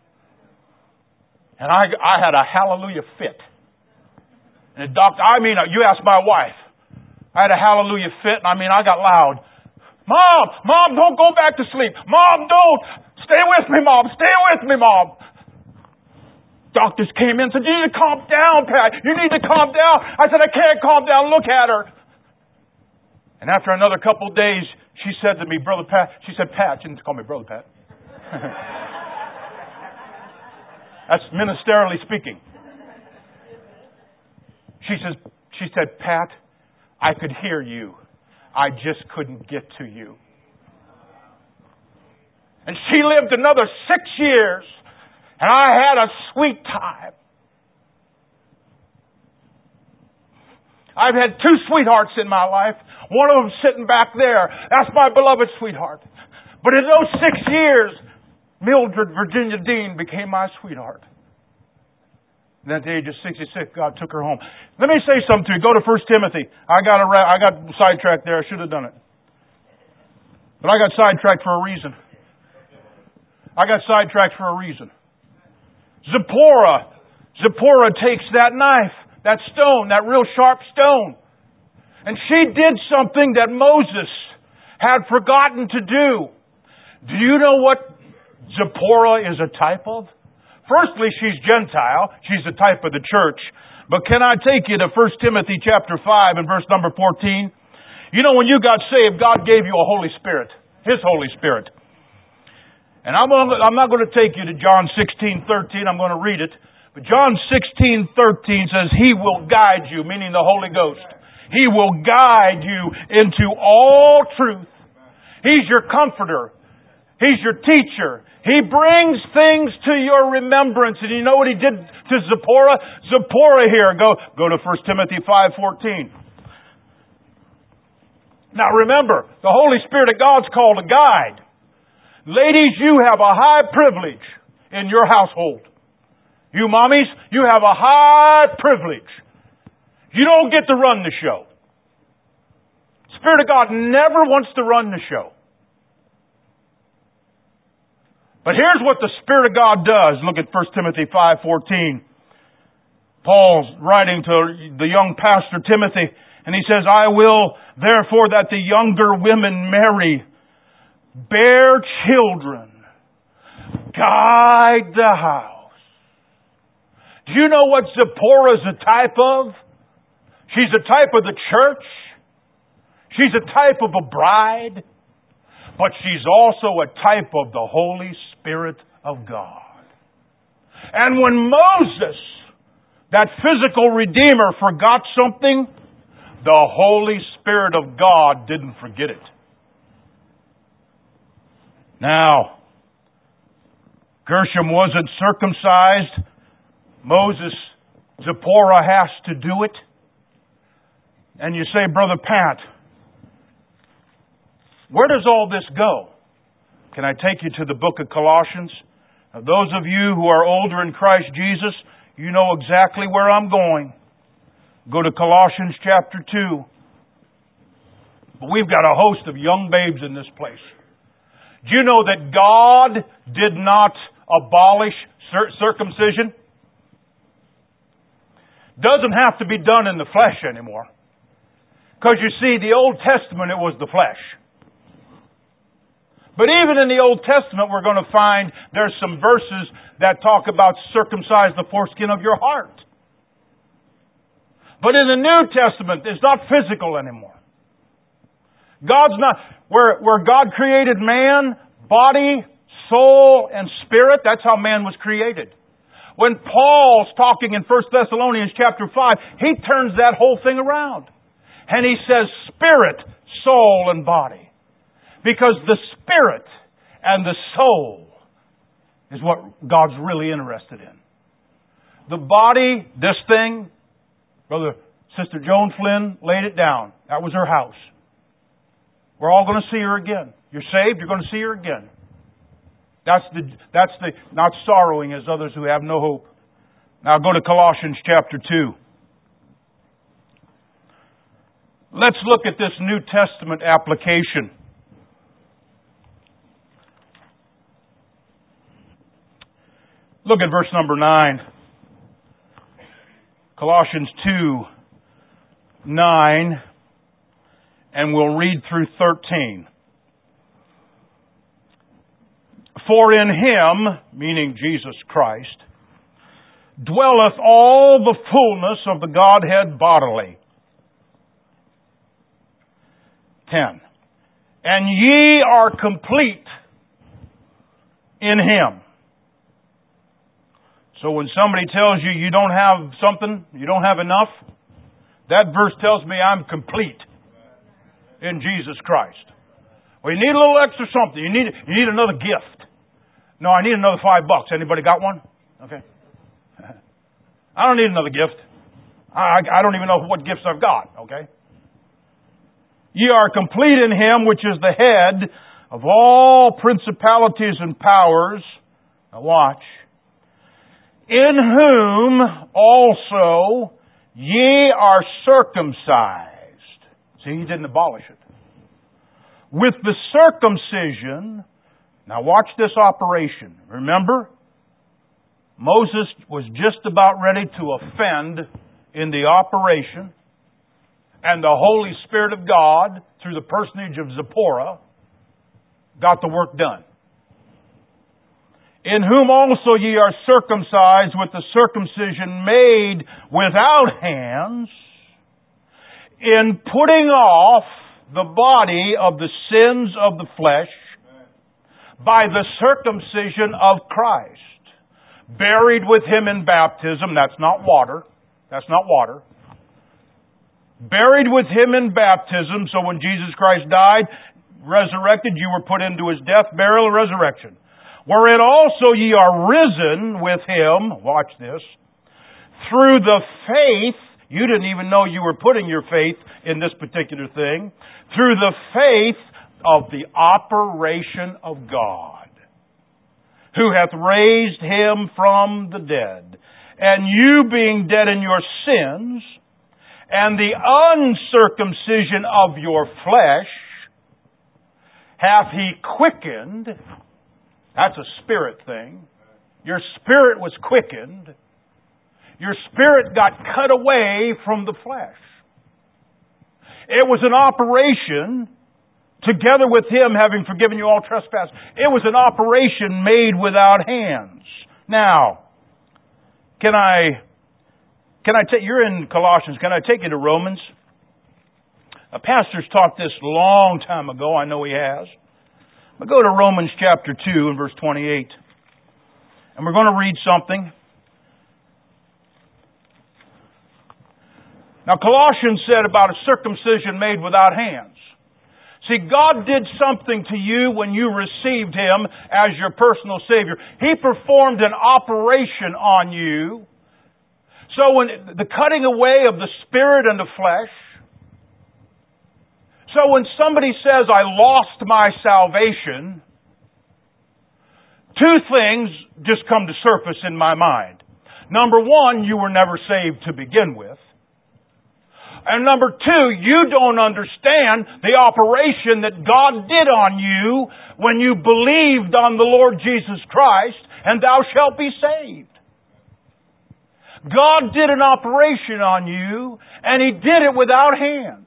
And I had a hallelujah fit. And the doctor, you asked my wife. I had a hallelujah fit, and I got loud. Mom, don't go back to sleep. Mom, don't. Stay with me, Mom. Stay with me, Mom. Doctors came in and said, you need to calm down, Pat. You need to calm down. I said, I can't calm down. Look at her. And after another couple of days, she said to me, Brother Pat, she said, Pat, she didn't call me Brother Pat. That's ministerially speaking. She said, Pat, I could hear you. I just couldn't get to you. And she lived another 6 years. And I had a sweet time. I've had 2 sweethearts in my life. One of them sitting back there. That's my beloved sweetheart. But in those 6 years, Mildred Virginia Dean became my sweetheart. And at the age of 66, God took her home. Let me say something to you. Go to 1 Timothy. I got sidetracked there. I should have done it. But I got sidetracked for a reason. Zipporah takes that knife, that stone, that real sharp stone, and she did something that Moses had forgotten to do. Do you know what Zipporah is a type of? Firstly, she's Gentile. She's a type of the church. But can I take you to 1 Timothy chapter 5 and verse number 14? You know, when you got saved, God gave you a Holy Spirit. His Holy Spirit. And I'm not going to take you to John 16:13. I'm going to read it. But John 16:13 says, He will guide you, meaning the Holy Ghost. He will guide you into all truth. He's your comforter. He's your teacher. He brings things to your remembrance. And you know what He did to Zipporah? Zipporah here. Go to 1 Timothy 5:14. Now remember, the Holy Spirit of God's called a guide. Ladies, you have a high privilege in your household. You mommies, you have a high privilege. You don't get to run the show. Spirit of God never wants to run the show. But here's what the Spirit of God does. Look at 1 Timothy 5:14. Paul's writing to the young pastor Timothy, and he says, I will therefore that the younger women marry, bear children, guide the house. Do you know what Zipporah is a type of? She's a type of the church. She's a type of a bride. But she's also a type of the Holy Spirit of God. And when Moses, that physical Redeemer, forgot something, the Holy Spirit of God didn't forget it. Now, Gershom wasn't circumcised. Zipporah has to do it. And you say, Brother Pat, where does all this go? Can I take you to the book of Colossians? Now, those of you who are older in Christ Jesus, you know exactly where I'm going. Go to Colossians chapter 2. But we've got a host of young babes in this place. Do you know that God did not abolish circumcision? Doesn't have to be done in the flesh anymore. Because you see, the Old Testament, it was the flesh. But even in the Old Testament, we're going to find there's some verses that talk about circumcise the foreskin of your heart. But in the New Testament, it's not physical anymore. God's not, where God created man, body, soul, and spirit, that's how man was created. When Paul's talking in 1 Thessalonians chapter 5, he turns that whole thing around. And he says spirit, soul, and body. Because the spirit and the soul is what God's really interested in. The body, this thing, Sister Joan Flynn laid it down. That was her house. We're all going to see her again. You're saved, you're going to see her again. That's the not sorrowing as others who have no hope. Now go to Colossians chapter 2. Let's look at this New Testament application. Look at verse number 9. Colossians 2:9, and we'll read through 13. For in Him, meaning Jesus Christ, dwelleth all the fullness of the Godhead bodily. 10. And ye are complete in Him. So when somebody tells you you don't have something, you don't have enough, that verse tells me I'm complete in Jesus Christ. Well, you need a little extra something. You need another gift. No, I need another $5. Anybody got one? Okay. I don't need another gift. I don't even know what gifts I've got. Okay. Ye are complete in Him, which is the head of all principalities and powers. Now watch. In whom also ye are circumcised. See, He didn't abolish it. With the circumcision, now watch this operation. Remember, Moses was just about ready to offend in the operation, and the Holy Spirit of God, through the personage of Zipporah, got the work done. In whom also ye are circumcised with the circumcision made without hands, in putting off the body of the sins of the flesh by the circumcision of Christ. Buried with Him in baptism. That's not water. That's not water. Buried with Him in baptism, so when Jesus Christ died, resurrected, you were put into His death, burial, and resurrection. Wherein also ye are risen with Him, watch this, through the faith, you didn't even know you were putting your faith in this particular thing, through the faith of the operation of God, who hath raised Him from the dead. And you being dead in your sins, and the uncircumcision of your flesh, hath He quickened. That's a spirit thing. Your spirit was quickened. Your spirit got cut away from the flesh. It was an operation, together with Him having forgiven you all trespass. It was an operation made without hands. Now, can I take, you're in Colossians, can I take you to Romans? A pastor's taught this a long time ago, I know he has. But go to Romans chapter 2 and verse 28. And we're going to read something. Now Colossians said about a circumcision made without hands. See, God did something to you when you received Him as your personal Savior. He performed an operation on you. So when the cutting away of the spirit and the flesh. So when somebody says, I lost my salvation, two things just come to surface in my mind. Number one, you were never saved to begin with. And number two, you don't understand the operation that God did on you when you believed on the Lord Jesus Christ, and thou shalt be saved. God did an operation on you, and He did it without hands.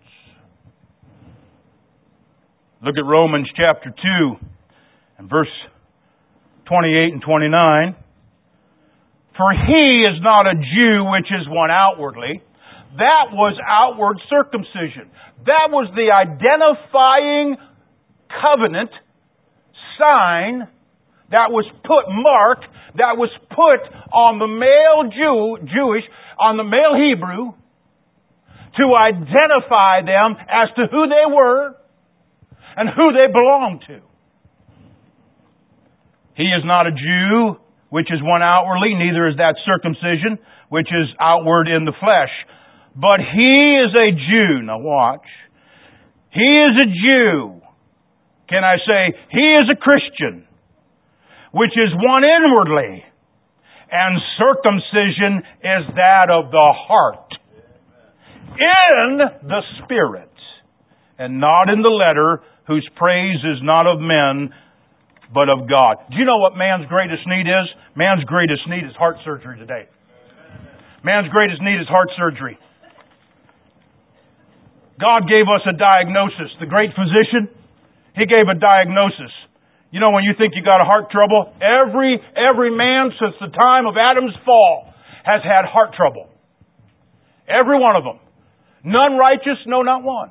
Look at Romans chapter 2 and verse 28 and 29. For He is not a Jew which is one outwardly. That was outward circumcision. That was the identifying covenant sign that was put, mark, that was put on the male Jewish, on the male Hebrew, to identify them as to who they were and who they belonged to. He is not a Jew, which is one outwardly, neither is that circumcision, which is outward in the flesh. But he is a Jew. Now watch. He is a Jew. Can I say, he is a Christian, which is one inwardly. And circumcision is that of the heart. In the Spirit. And not in the letter, whose praise is not of men, but of God. Do you know what man's greatest need is? Man's greatest need is heart surgery today. Man's greatest need is heart surgery. God gave us a diagnosis. The great physician, He gave a diagnosis. You know, when you think you got a heart trouble, every man since the time of Adam's fall has had heart trouble. Every one of them. None righteous, no, not one.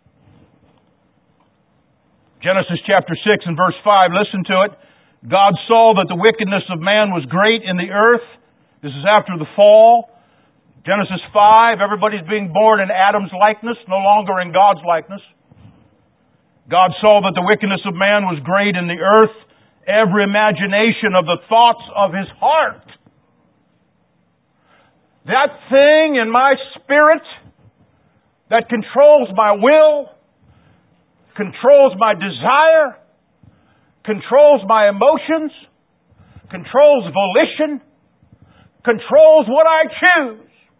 Genesis chapter 6 and verse 5, listen to it. God saw that the wickedness of man was great in the earth. This is after the fall. Genesis 5, everybody's being born in Adam's likeness, no longer in God's likeness. God saw that the wickedness of man was great in the earth, every imagination of the thoughts of his heart. That thing in my spirit that controls my will, controls my desire, controls my emotions, controls volition, controls what I choose,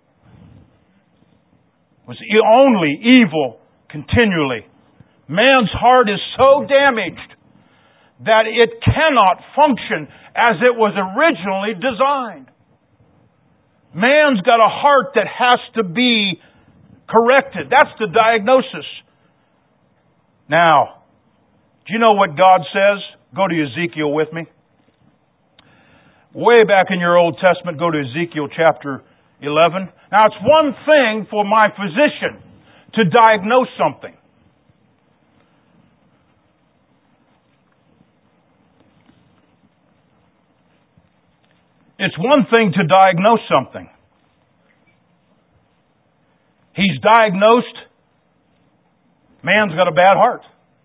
was only evil continually. Man's heart is so damaged that it cannot function as it was originally designed. Man's got a heart that has to be corrected. That's the diagnosis. Now, do you know what God says? Go to Ezekiel with me. Way back in your Old Testament, go to Ezekiel chapter 11. Now, it's one thing for my physician to diagnose something. It's one thing to diagnose something. He's diagnosed, man's got a bad heart.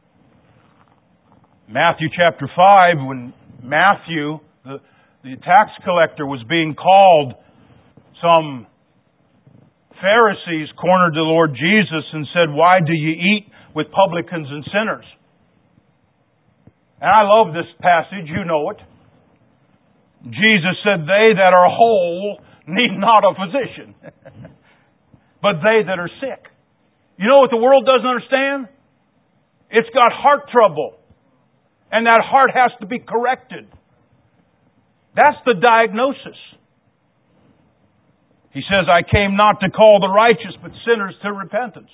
Matthew chapter 5, when Matthew, the tax collector, was being called, some Pharisees cornered the Lord Jesus and said, "Why do you eat with publicans and sinners?" And I love this passage, you know it. Jesus said, "They that are whole need not a physician, but they that are sick." You know what the world doesn't understand? It's got heart trouble. And that heart has to be corrected. That's the diagnosis. He says, "I came not to call the righteous, but sinners to repentance."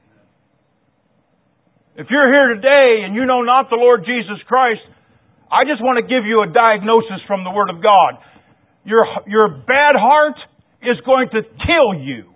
If you're here today and you know not the Lord Jesus Christ, I just want to give you a diagnosis from the Word of God. Your bad heart is going to kill you.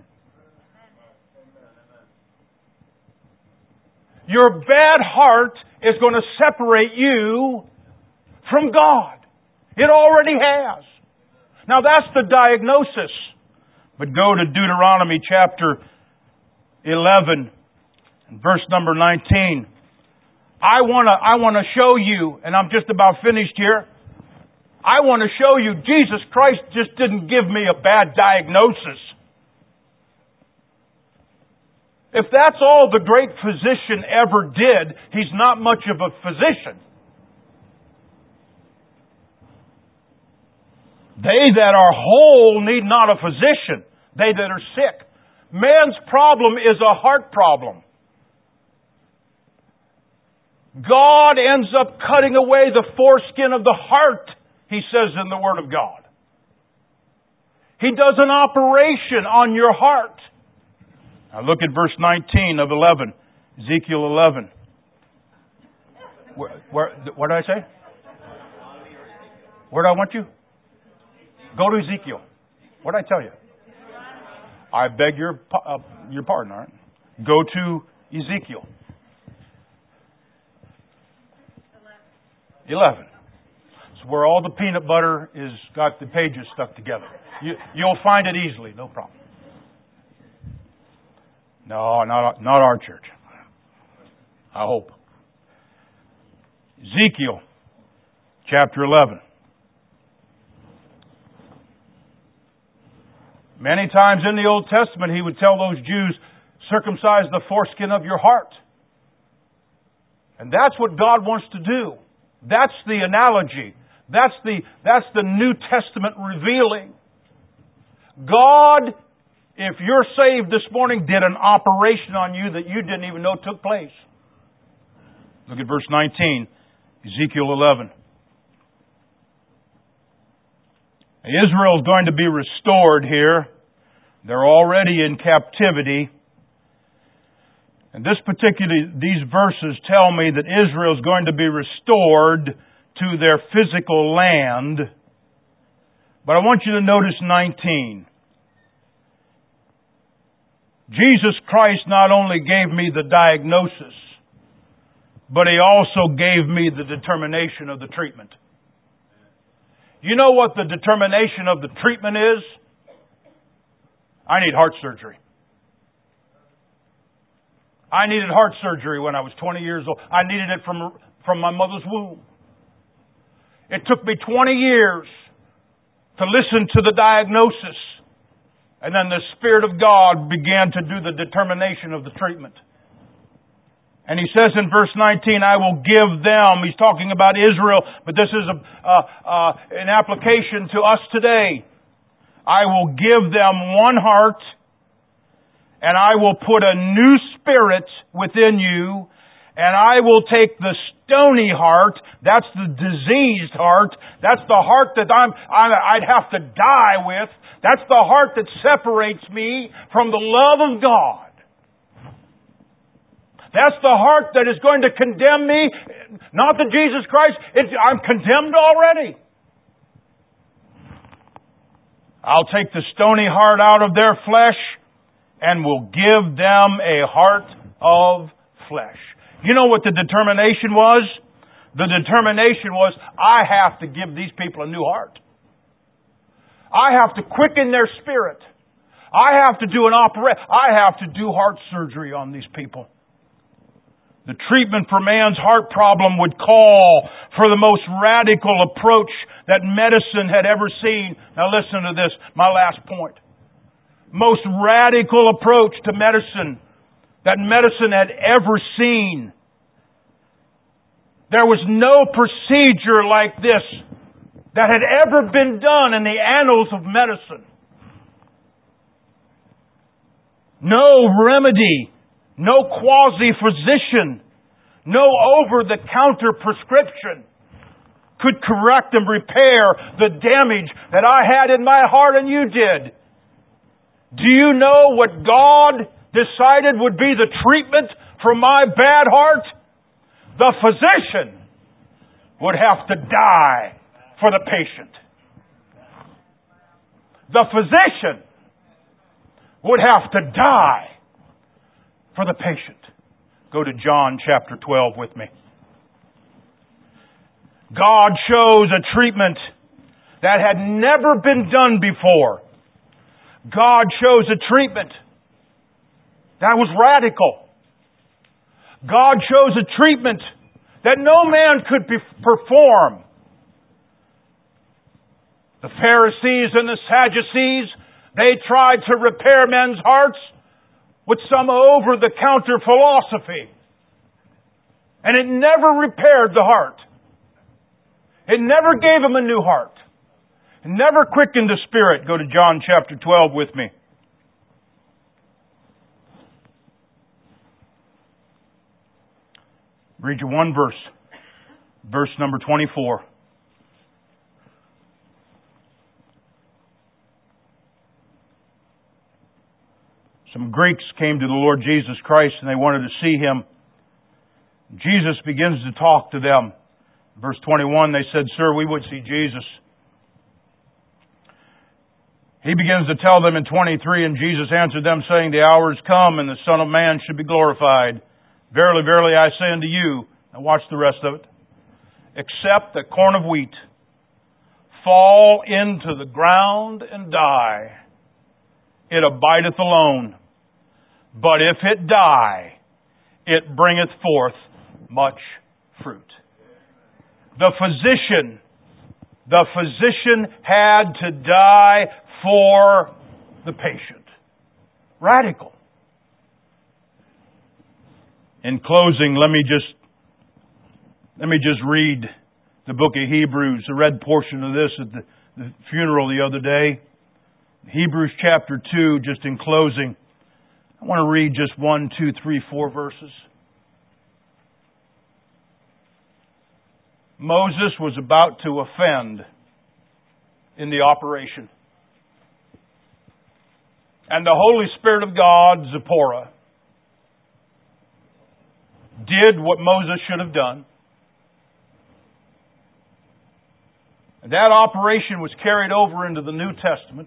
Your bad heart is going to separate you from God. It already has. Now that's the diagnosis. But go to Deuteronomy chapter 11, verse number 19. I want to show you, and I'm just about finished here. I want to show you Jesus Christ just didn't give me a bad diagnosis. If that's all the great physician ever did, He's not much of a physician. They that are whole need not a physician. They that are sick. Man's problem is a heart problem. God ends up cutting away the foreskin of the heart, He says in the Word of God. He does an operation on your heart. Now look at verse 19 of 11. Ezekiel 11. What did I say? Where do I want you? Go to Ezekiel. What did I tell you? I beg your pardon, all right? Go to Ezekiel. 11. It's where all the peanut butter is got the pages stuck together. You'll find it easily, no problem. No, not our church. I hope. Ezekiel chapter 11. Many times in the Old Testament, He would tell those Jews, circumcise the foreskin of your heart. And that's what God wants to do. That's the analogy. That's the New Testament revealing. God, if you're saved this morning, did an operation on you that you didn't even know took place. Look at verse 19, Ezekiel 11. Israel is going to be restored here. They're already in captivity. And these verses tell me that Israel is going to be restored to their physical land. But I want you to notice 19. Jesus Christ not only gave me the diagnosis, but He also gave me the determination of the treatment. You know what the determination of the treatment is? I need heart surgery. I needed heart surgery when I was 20 years old. I needed it from my mother's womb. It took me 20 years to listen to the diagnosis. And then the Spirit of God began to do the determination of the treatment. And He says in verse 19, I will give them, He's talking about Israel, but this is an application to us today. I will give them one heart, and I will put a new spirit within you, and I will take the stony heart, that's the diseased heart, that's the heart that I'd have to die with, that's the heart that separates me from the love of God. That's the heart that is going to condemn me, not the Jesus Christ, I'm condemned already. I'll take the stony heart out of their flesh and will give them a heart of flesh. You know what the determination was? The determination was, I have to give these people a new heart. I have to quicken their spirit. I have to do an operation. I have to do heart surgery on these people. The treatment for man's heart problem would call for the most radical approach that medicine had ever seen. Now listen to this, my last point. Most radical approach to medicine that medicine had ever seen. There was no procedure like this that had ever been done in the annals of medicine. No remedy, no quasi-physician, no over-the-counter prescription could correct and repair the damage that I had in my heart and you did. Do you know what God decided would be the treatment for my bad heart? The physician would have to die for the patient. The physician would have to die for the patient. Go to John chapter 12 with me. God chose a treatment that had never been done before. God chose a treatment that was radical. God chose a treatment that no man could perform. The Pharisees and the Sadducees, they tried to repair men's hearts with some over-the-counter philosophy. And it never repaired the heart. It never gave them a new heart. It never quickened the spirit. Go to John chapter 12 with me. Read you one verse. Verse number 24. Some Greeks came to the Lord Jesus Christ and they wanted to see Him. Jesus begins to talk to them. Verse 21, they said, "Sir, we would see Jesus." He begins to tell them in 23, and Jesus answered them, saying, "The hour is come, and the Son of Man should be glorified. Verily, verily, I say unto you," now watch the rest of it, "except a corn of wheat fall into the ground and die, it abideth alone. But if it die, it bringeth forth much fruit." The physician had to die for the patient. Radical. In closing, let me just read the book of Hebrews. I read portion of this at the funeral the other day. Hebrews chapter 2, just in closing. I want to read just 1, 2, 3, 4 verses. Moses was about to offend in the operation. And the Holy Spirit of God, Zipporah, did what Moses should have done. And that operation was carried over into the New Testament.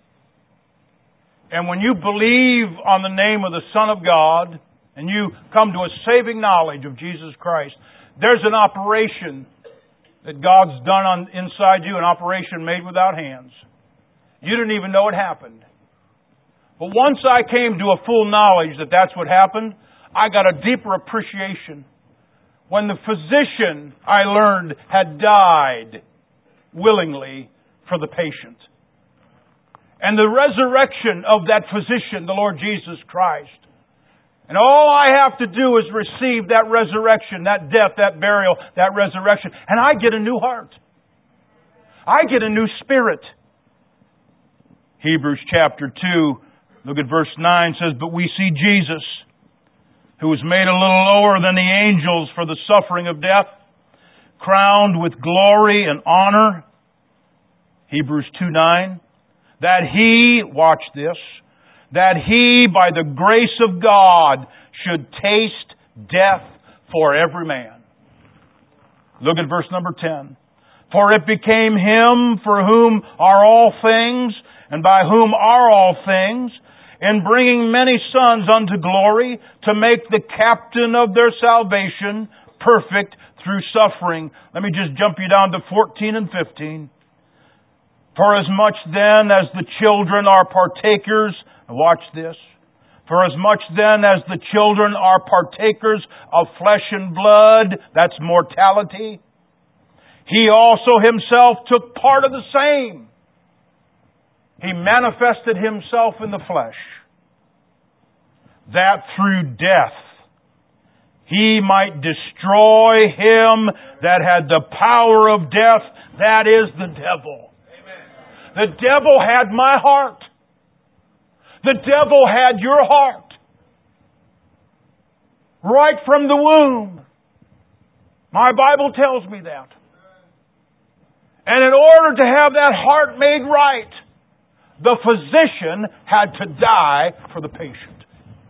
And when you believe on the name of the Son of God, and you come to a saving knowledge of Jesus Christ, there's an operation that God's done inside you, an operation made without hands. You didn't even know it happened. But once I came to a full knowledge that that's what happened, I got a deeper appreciation. When the physician, I learned, had died willingly for the patient. And the resurrection of that physician, the Lord Jesus Christ. And all I have to do is receive that resurrection, that death, that burial, that resurrection. And I get a new heart. I get a new spirit. Hebrews chapter 2, look at verse 9, says, "But we see Jesus, who was made a little lower than the angels for the suffering of death, crowned with glory and honor." Hebrews 2:9. "That He," watch this, "that He, by the grace of God, should taste death for every man." Look at verse number 10. "For it became Him for whom are all things, and by whom are all things, in bringing many sons unto glory, to make the captain of their salvation perfect through suffering." Let me just jump you down to 14 and 15. For as much then as the children are partakers, watch this, for as much then as the children are partakers of flesh and blood, that's mortality, He also Himself took part of the same. He manifested Himself in the flesh, that through death He might destroy him that had the power of death, that is the devil. The devil had my heart. The devil had your heart. Right from the womb. My Bible tells me that. And in order to have that heart made right, the physician had to die for the patient.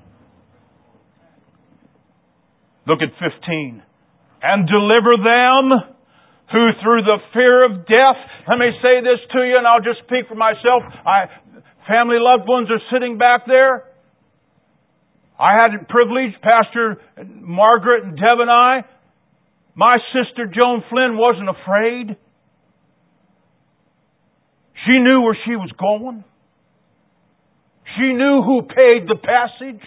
Look at 15. And deliver them who through the fear of death. Let me say this to you, and I'll just speak for myself. Family loved ones are sitting back there. I had the privilege, Pastor Margaret and Deb and I. My sister Joan Flynn wasn't afraid. She knew where she was going. She knew who paid the passage.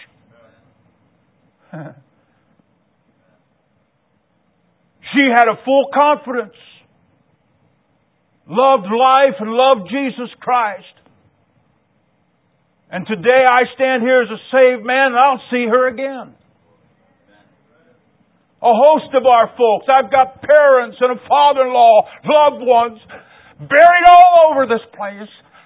She had a full confidence. Loved life and loved Jesus Christ. And today I stand here as a saved man and I'll see her again. A host of our folks. I've got parents and a father-in-law, loved ones, buried all over this place.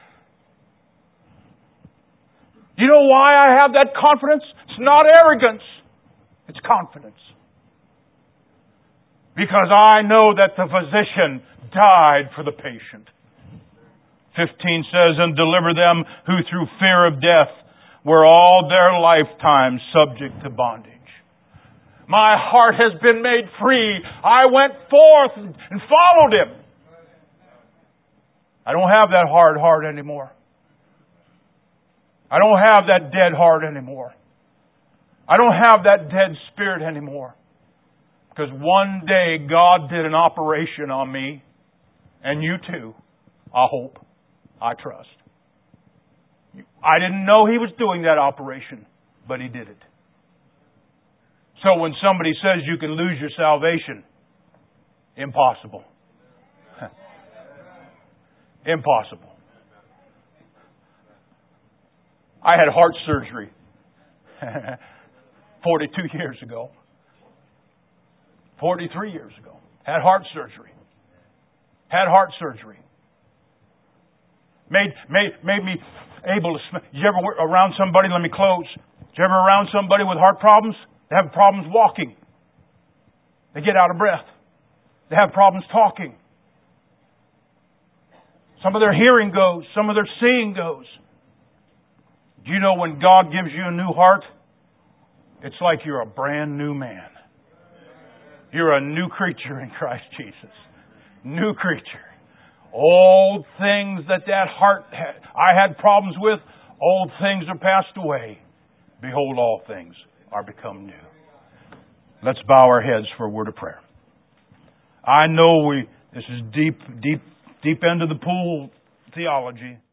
You know why I have that confidence? It's not arrogance. It's confidence. Because I know that the physician died for the patient. 15 says, and deliver them who through fear of death were all their lifetime subject to bondage. My heart has been made free. I went forth and followed Him. I don't have that hard heart anymore. I don't have that dead heart anymore. I don't have that dead spirit anymore. Because one day God did an operation on me, and you too, I hope, I trust. I didn't know He was doing that operation, but He did it. So when somebody says you can lose your salvation, impossible. Impossible. I had heart surgery 42 years ago. 43 years ago. Had heart surgery. Had heart surgery. Made me able to... You ever around somebody, let me close. You ever around somebody with heart problems? They have problems walking. They get out of breath. They have problems talking. Some of their hearing goes. Some of their seeing goes. Do you know when God gives you a new heart? It's like you're a brand new man. You're a new creature in Christ Jesus. New creature. Old things that heart I had problems with, old things are passed away. Behold, all things are become new. Let's bow our heads for a word of prayer. I know this is deep into the pool theology.